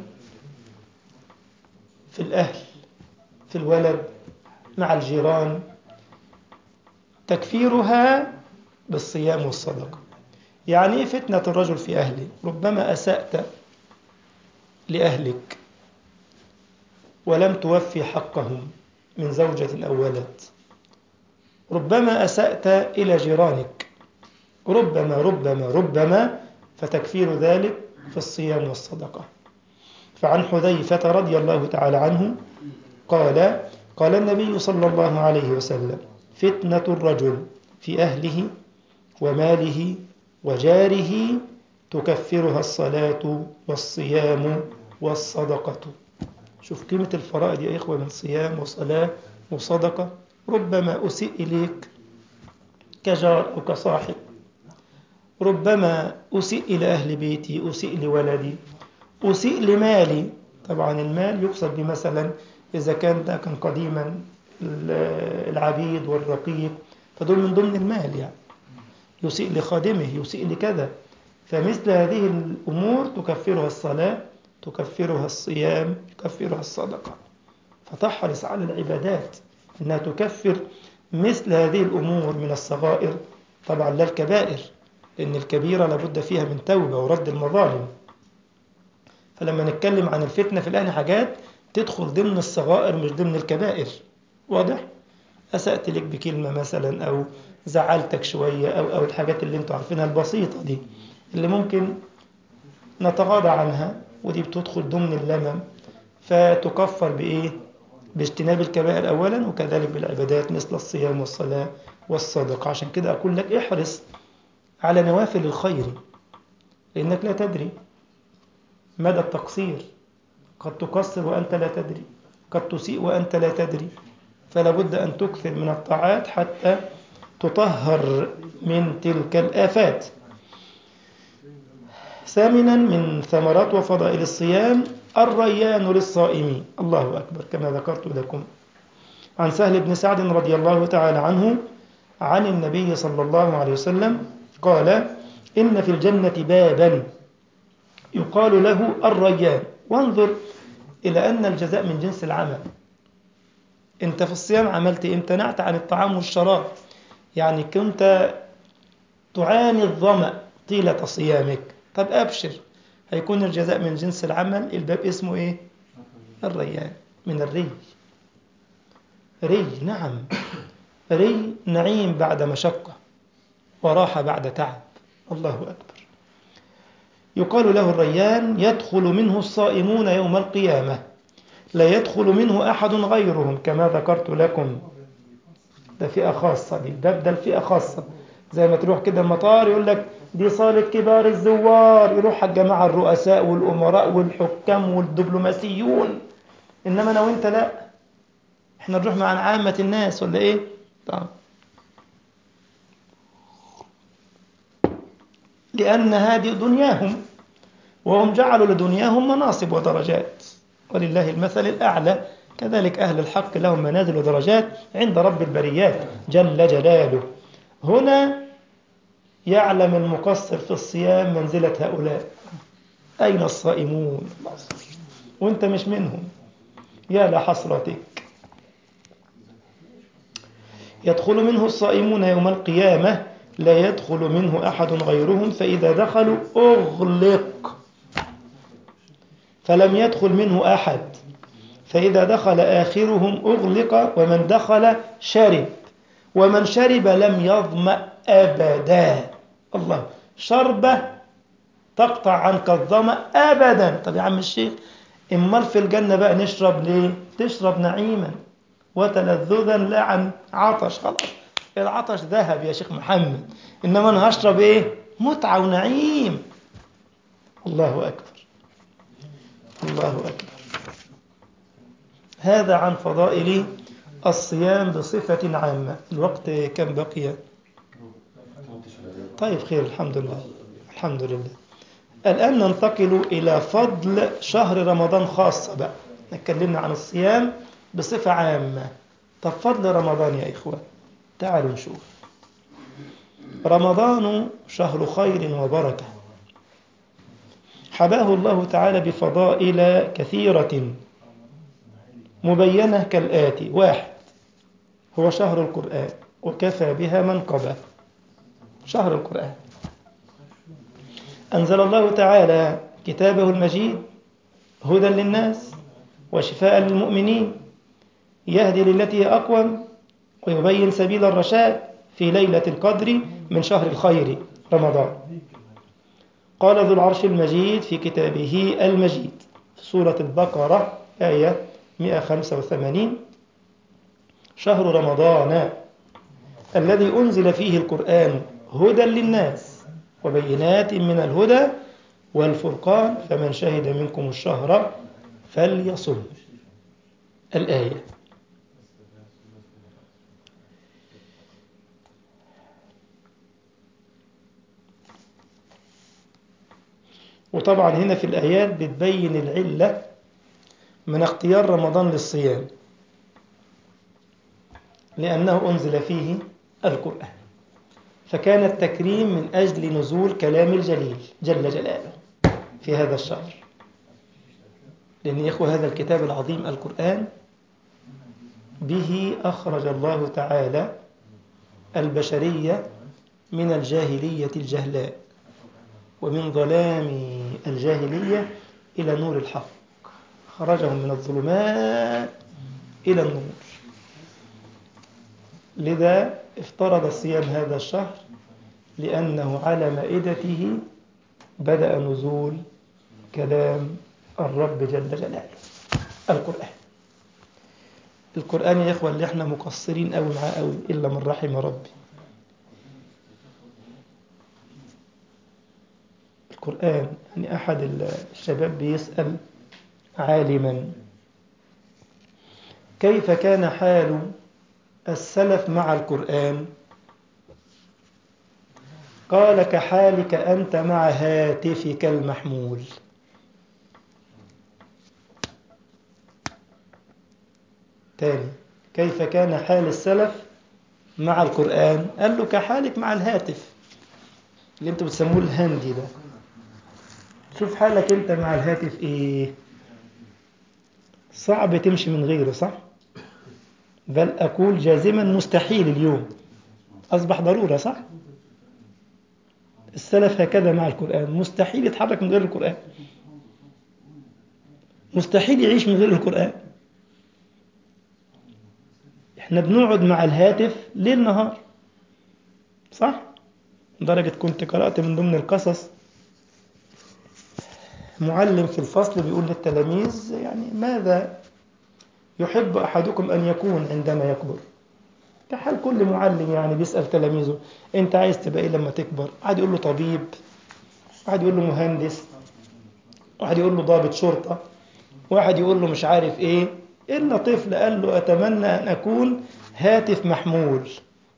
في الأهل، في الولد، مع الجيران، تكفيرها بالصيام والصدقة. يعني إيه فتنة الرجل في أهله؟ ربما أسأت لأهلك ولم توفي حقهم من زوجة أو ولد، ربما أسأت إلى جيرانك، ربما ربما ربما فتكفير ذلك في الصيام والصدقة. فعن حذيفة رضي الله تعالى عنه قال: قال النبي صلى الله عليه وسلم: فتنة الرجل في أهله وماله وجاره تكفرها الصلاة والصيام والصدقة. شوف قيمة الفرائض يا إخوة، من صيام وصلاة وصدقة. ربما أسيء إليك كجار أو كصاحب، ربما أسيء إلى أهل بيتي، أسيء لولدي، أسيء لمالي. طبعا المال يقصد بمثلا إذا كان ده كان قديما العبيد والرقيق، فدول من ضمن المال يعني. يسيء لخادمه، يسيء لكذا. فمثل هذه الأمور تكفرها الصلاة، تكفرها الصيام، تكفرها الصدقة. فتحرص على العبادات أنها تكفر مثل هذه الأمور من الصغائر، طبعا لا الكبائر، لأن الكبيرة لابد فيها من توبة ورد المظالم. فلما نتكلم عن الفتنة في الآن حاجات تدخل ضمن الصغائر مش ضمن الكبائر. واضح؟ أسأت لك بكلمة مثلا، أو زعلتك شوية، أو, أو الحاجات اللي انتوا عارفينها البسيطة دي اللي ممكن نتغاضى عنها، ودي بتدخل ضمن اللمم، فتكفر بإيه؟ باجتناب الكبائر أولا، وكذلك بالعبادات مثل الصيام والصلاة والصدقة. عشان كده أقول لك احرص على نوافل الخير، لأنك لا تدري مدى التقصير. قد تقصر وأنت لا تدري، قد تسيء وأنت لا تدري. فلا بد أن تكثر من الطاعات حتى تطهر من تلك الآفات. ثامنا من ثمرات وفضائل الصيام الريان للصائمين. الله أكبر، كما ذكرت لكم عن سهل بن سعد رضي الله تعالى عنه عن النبي صلى الله عليه وسلم قال: إن في الجنة بابا يقال له الريان. وانظر إلى أن الجزاء من جنس العمل. أنت في الصيام عملت إيه؟ امتنعت عن الطعام والشراب، يعني كنت تعاني الظمأ طيلة صيامك. طب أبشر، هيكون الجزاء من جنس العمل. الباب اسمه إيه؟ الريان، من الري. ري، نعم، ري نعيم بعد مشقة وراحة بعد تعب. الله أكبر. يقال له الريان، يدخل منه الصائمون يوم القيامة، لا يدخل منه أحد غيرهم، كما ذكرت لكم. ده فئة خاصة، دي الباب ده الفئة خاصة. زي ما تروح كده المطار يقول لك دي صالة كبار الزوار، يروح الجماعة الرؤساء والأمراء والحكام والدبلوماسيون. إنما أنا وإنت لا، إحنا نروح مع عامة الناس ولا إيه؟ طبعا. لأن هذه دنياهم، وهم جعلوا لدنياهم مناصب ودرجات، ولله المثل الأعلى. كذلك أهل الحق لهم منازل ودرجات عند رب البريات جل جلاله. هنا يعلم المقصر في الصيام منزلة هؤلاء. أين الصائمون؟ وانت مش منهم، يا لحسرتك. يدخل منه الصائمون يوم القيامة، لا يدخل منه أحد غيرهم، فإذا دخلوا أغلق، فلم يدخل منه أحد، فإذا دخل آخرهم أغلق، ومن دخل شرب، ومن شرب لم يظمأ أبدا. الله، شربة تقطع عنك الظمأ أبدا. طب يا عم الشيخ، إمال في الجنة بقى نشرب ليه؟ تشرب نعيما وتلذذا لا عن عطش. خلاص، العطش ذهب يا شيخ محمد، إنما أنا هشرب إيه؟ متعة ونعيم. الله أكبر، الله أكبر. هذا عن فضائل الصيام بصفة عامة. الوقت كم بقي؟ طيب خير، الحمد لله، الحمد لله. الآن ننتقل إلى فضل شهر رمضان خاصة بقى. نتكلمنا عن الصيام بصفة عامة. طب فضل رمضان يا إخوة، تعالوا نشوف. رمضان شهر خير وبركة، حباه الله تعالى بفضائل كثيرة مبينة كالآتي: واحد، هو شهر القرآن، وكفى بها منقبة. شهر القرآن، أنزل الله تعالى كتابه المجيد هدى للناس وشفاء للمؤمنين، يهدي للتي هي أقوم، ويبين سبيل الرشاد في ليلة القدر من شهر الخير رمضان. قال ذو العرش المجيد في كتابه المجيد في سورة البقرة آية مئة وخمسة وثمانين: شهر رمضان الذي أنزل فيه القرآن هدى للناس وبينات من الهدى والفرقان فمن شهد منكم الشهر فليصم. الآية. وطبعا هنا في الآيات بتبين العلة من اختيار رمضان للصيام، لأنه أنزل فيه القرآن، فكان التكريم من أجل نزول كلام الجليل جل جلاله في هذا الشهر. لأن يا إخوة هذا الكتاب العظيم القرآن به أخرج الله تعالى البشرية من الجاهلية الجهلاء ومن ظلام الجاهلية إلى نور الحق، خرجهم من الظلمات إلى النور. لذا افترض صيام هذا الشهر لأنه على مائدته بدأ نزول كلام الرب جل جلاله القرآن. القرآن يا إخوة اللي احنا مقصرين أوي معاه أوي إلا من رحم ربي. القرآن يعني أحد الشباب بيسأل عالما كيف كان حال السلف مع القرآن؟ قال كحالك أنت مع هاتفك المحمول. تاني، كيف كان حال السلف مع القرآن؟ قال له كحالك مع الهاتف اللي انتوا بتسموه الهندي ده. شوف حالك انت مع الهاتف ايه؟ صعب تمشي من غيره، صح؟ بل أقول جازما مستحيل اليوم، أصبح ضرورة، صح؟ السلف هكذا مع القرآن، مستحيل يتحرك من غير القرآن، مستحيل يعيش من غير القرآن. احنا بنقعد مع الهاتف ليل نهار، صح؟ لدرجة كنت قرأت من ضمن القصص معلم في الفصل بيقول للتلاميذ يعني ماذا يحب أحدكم أن يكون عندما يكبر؟ كحال كل معلم يعني بيسأل تلاميذه أنت عايز تبقى إيه لما تكبر؟ واحد يقول له طبيب، واحد يقول له مهندس، واحد يقول له ضابط شرطة، واحد يقول له مش عارف إيه. إلا طفل قال له أتمنى أن أكون هاتف محمول.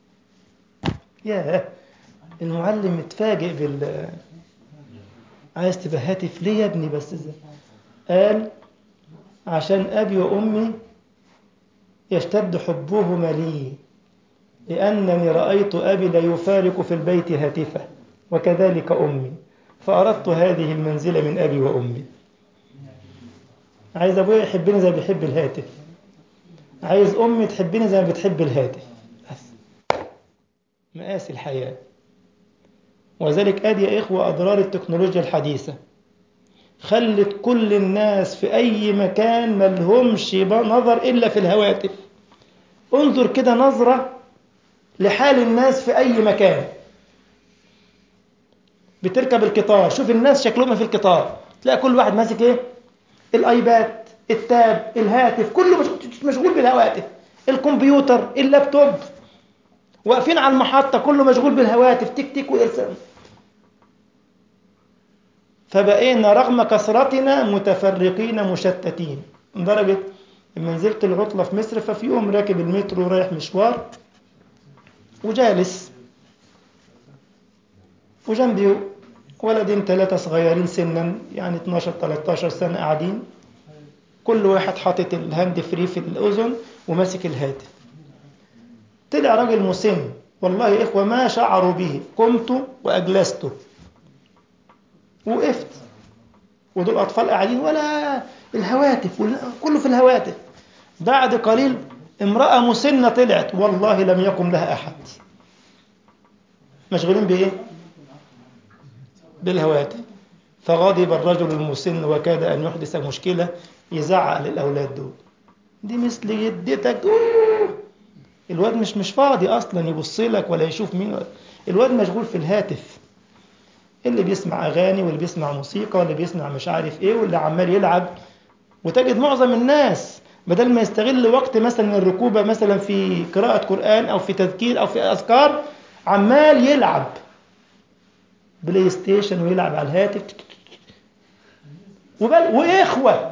ياه، المعلم متفاجئ بال عايز تبقى هاتف ليه يا ابني بس ازاي؟ قال عشان أبي وأمي يشتد حبهما لي، لأنني رأيت أبي لا يفارق في البيت هاتفه وكذلك أمي، فأردت هذه المنزلة من أبي وأمي. عايز أبويا يحبني زي ما بيحب الهاتف، عايز أمي تحبني زي ما بتحب الهاتف. بس مقاس الحياة. وذلك أدي يا إخوة أضرار التكنولوجيا الحديثة، خلت كل الناس في أي مكان ملهمش نظر إلا في الهواتف. انظر كده نظرة لحال الناس في أي مكان. بتركب القطار، شوف الناس شكلهم في القطار، تلاقي كل واحد ماسك إيه؟ الآيباد، التاب، الهاتف، كله مشغول بالهواتف، الكمبيوتر، اللابتوب، واقفين على المحطة كله مشغول بالهواتف، تك تك وإرسال. فبقينا رغم كثرتنا متفرقين مشتتين، لدرجة لما نزلت العطلة في مصر ففي يوم راكب المترو رايح مشوار وجالس وجنبي ولدين ثلاثة صغيرين سنا يعني اثناشر ثلاثة سنة قاعدين، كل واحد حاطط الهاند فري في الأذن وماسك الهاتف. طلع راجل مسن، والله يا إخوة ما شعروا به، قمت وأجلسته وقفت، ودول أطفال قاعدين ولا الهواتف كله في الهواتف. بعد قليل امرأة مسنة طلعت، والله لم يقم لها أحد، مشغولين بإيه؟ بالهواتف. فغضب الرجل المسن وكاد أن يحدث مشكلة، يزعق للأولاد دول، دي مثل جدتك. الواد مش مش فاضي أصلا يبص لك ولا يشوف مين، الواد مشغول في الهاتف، اللي بيسمع أغاني واللي بيسمع موسيقى واللي بيسمع مش عارف إيه واللي عمال يلعب. وتجد معظم الناس بدل ما يستغل وقت مثلا الركوبة مثلا في قراءة قرآن أو في تذكير أو في أذكار، عمال يلعب بلاي ستيشن ويلعب على الهاتف. وبل وإخوة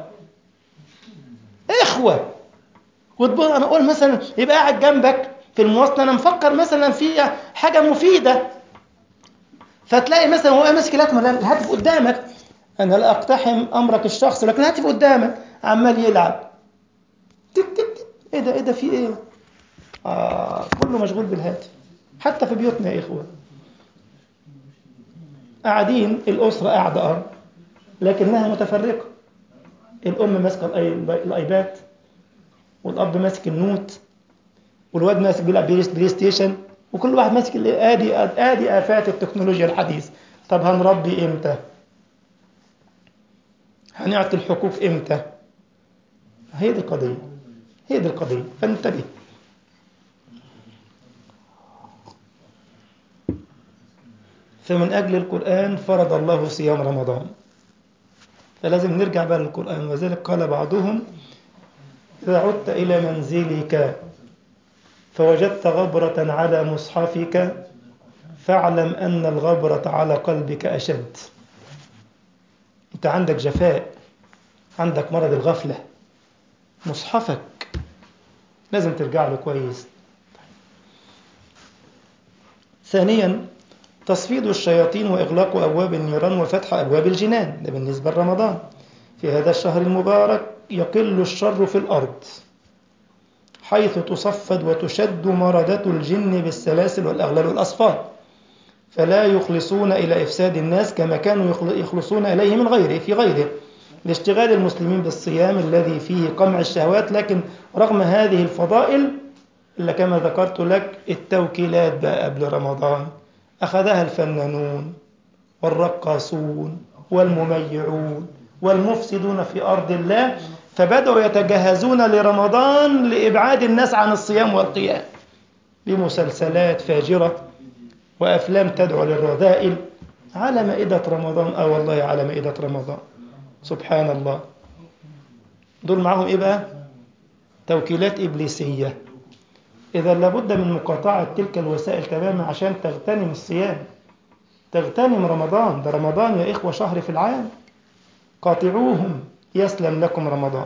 إخوة وتبص، أنا أقول مثلا يبقى قاعد جنبك في المواصلة، أنا مفكر مثلا في حاجة مفيدة، فتلاقي مثلا هو ماسك الهاتف قدامك. أنا لا أقتحم أمرك الشخصي، لكن الهاتف قدامك عمال يلعب تك تك تك. إيه ده إيه ده في إيه؟ آه كله مشغول بالهاتف. حتى في بيوتنا يا إخوة قاعدين، الأسرة قاعدة أه لكنها متفرقة. الأم ماسكة الآيباد، والأب ماسك النوت، والواد ماسك بيلعب بلاي ستيشن، وكل واحد ماسك. آدي آدي آفات التكنولوجيا الحديث. طب هنربي إمتى؟ هنعطي الحقوق إمتى؟ هي دي القضية، هي دي القضية، فانتبه. فمن أجل القرآن فرض الله صيام رمضان، فلازم نرجع بقى للقرآن. وذلك قال بعضهم: إذا عدت إلى منزلك فوجدت غبرة على مصحفك فاعلم أن الغبرة على قلبك أشد. أنت عندك جفاء، عندك مرض الغفلة، مصحفك لازم ترجع له كويس. ثانيا تصفيد الشياطين وإغلاق أبواب النيران وفتح أبواب الجنان. ده بالنسبة لرمضان. في هذا الشهر المبارك يقل الشر في الأرض، حيث تصفد وتشد مردة الجن بالسلاسل والأغلال والأصفاد، فلا يخلصون إلى إفساد الناس كما كانوا يخلصون إليه من غيره في غيره، لاشتغال المسلمين بالصيام الذي فيه قمع الشهوات. لكن رغم هذه الفضائل إلا كما ذكرت لك التوكيلات بقى قبل رمضان أخذها الفنانون والرقاصون والمميعون والمفسدون في أرض الله، فبدأوا يتجهزون لرمضان لإبعاد الناس عن الصيام والقيام بمسلسلات فاجرة وأفلام تدعو للرذائل على مائدة رمضان. آه والله على مائدة رمضان، سبحان الله. دول معهم إيه بقى؟ توكيلات إبليسية. إذا لابد من مقاطعة تلك الوسائل تماما عشان تغتنم الصيام، تغتنم رمضان. ده رمضان يا إخوة شهر في العام، قاطعوهم يسلم لكم رمضان.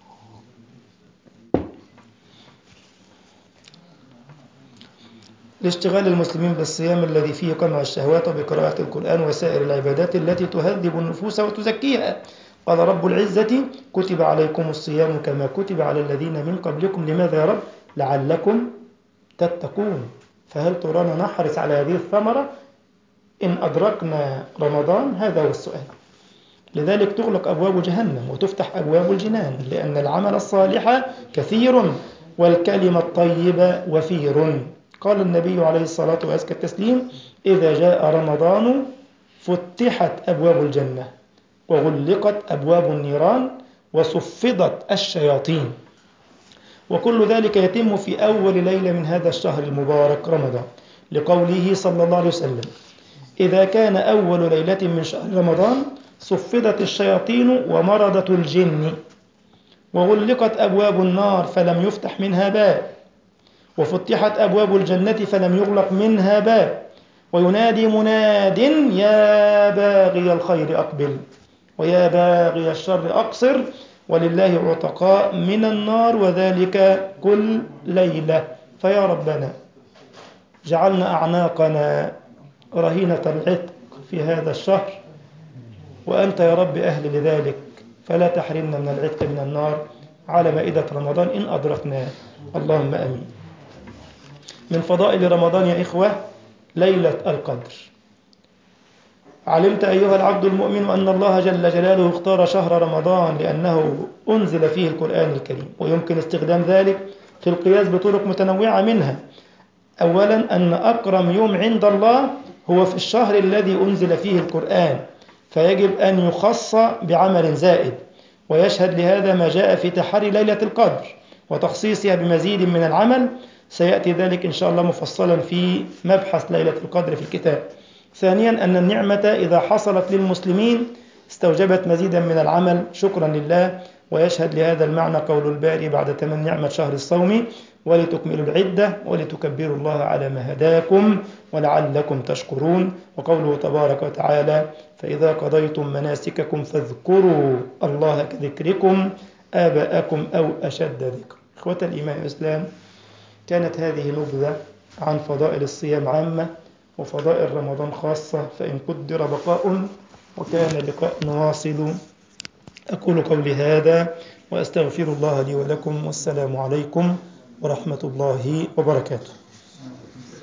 لاشتغال المسلمين بالصيام الذي فيه قمع الشهوات وبقراءة القرآن وسائر العبادات التي تهذب النفوس وتزكيها. قال رب العزة: كتب عليكم الصيام كما كتب على الذين من قبلكم. لماذا يا رب؟ لعلكم تتقون. فهل ترانا نحرص على هذه الثمرة إن أدركنا رمضان؟ هذا هو السؤال. لذلك تغلق أبواب جهنم وتفتح أبواب الجنان، لأن العمل الصالح كثير والكلمة الطيبة وفير. قال النبي عليه الصلاة وأزكى التسليم: إذا جاء رمضان فتحت أبواب الجنة وغلقت أبواب النيران وصفدت الشياطين. وكل ذلك يتم في أول ليلة من هذا الشهر المبارك رمضان، لقوله صلى الله عليه وسلم: إذا كان أول ليلة من شهر رمضان صفدت الشياطين ومرضت الجن وغلقت أبواب النار فلم يفتح منها باب، وفتحت أبواب الجنة فلم يغلق منها باب، وينادي مناد: يا باغي الخير أقبل ويا باغي الشر أقصر، ولله عتقاء من النار، وذلك كل ليلة. فيا ربنا جعلنا أعناقنا رهينة العتق في هذا الشهر، وأنت يا رب أهل لذلك، فلا تحرمنا من العتق من النار على مائدة رمضان إن أدركناه، اللهم أمين. من فضائل رمضان يا إخوة ليلة القدر. علمت أيها العبد المؤمن أن الله جل جلاله اختار شهر رمضان لأنه أنزل فيه القرآن الكريم، ويمكن استخدام ذلك في القياس بطرق متنوعة. منها أولا أن أكرم يوم عند الله هو في الشهر الذي أنزل فيه القرآن، فيجب أن يخص بعمل زائد. ويشهد لهذا ما جاء في تحري ليلة القدر وتخصيصها بمزيد من العمل، سيأتي ذلك إن شاء الله مفصلا في مبحث ليلة القدر في الكتاب. ثانيا أن النعمة إذا حصلت للمسلمين استوجبت مزيدا من العمل شكرا لله، ويشهد لهذا المعنى قول الباري بعد تمام نعمة شهر الصوم: ولتكملوا العدة ولتكبروا الله على ما هداكم ولعلكم تشكرون. وقوله تبارك وتعالى: فإذا قضيتم مناسككم فاذكروا الله كذكركم آباءكم أو أشد ذكر. إخوة الإيمان والإسلام، كانت هذه نبذة عن فضائل الصيام عامة وفضائل رمضان خاصة، فإن قدر بقاء وكان لقاء نواصل. أقول قولي هذا وأستغفر الله لي ولكم، والسلام عليكم ورحمة الله وبركاته.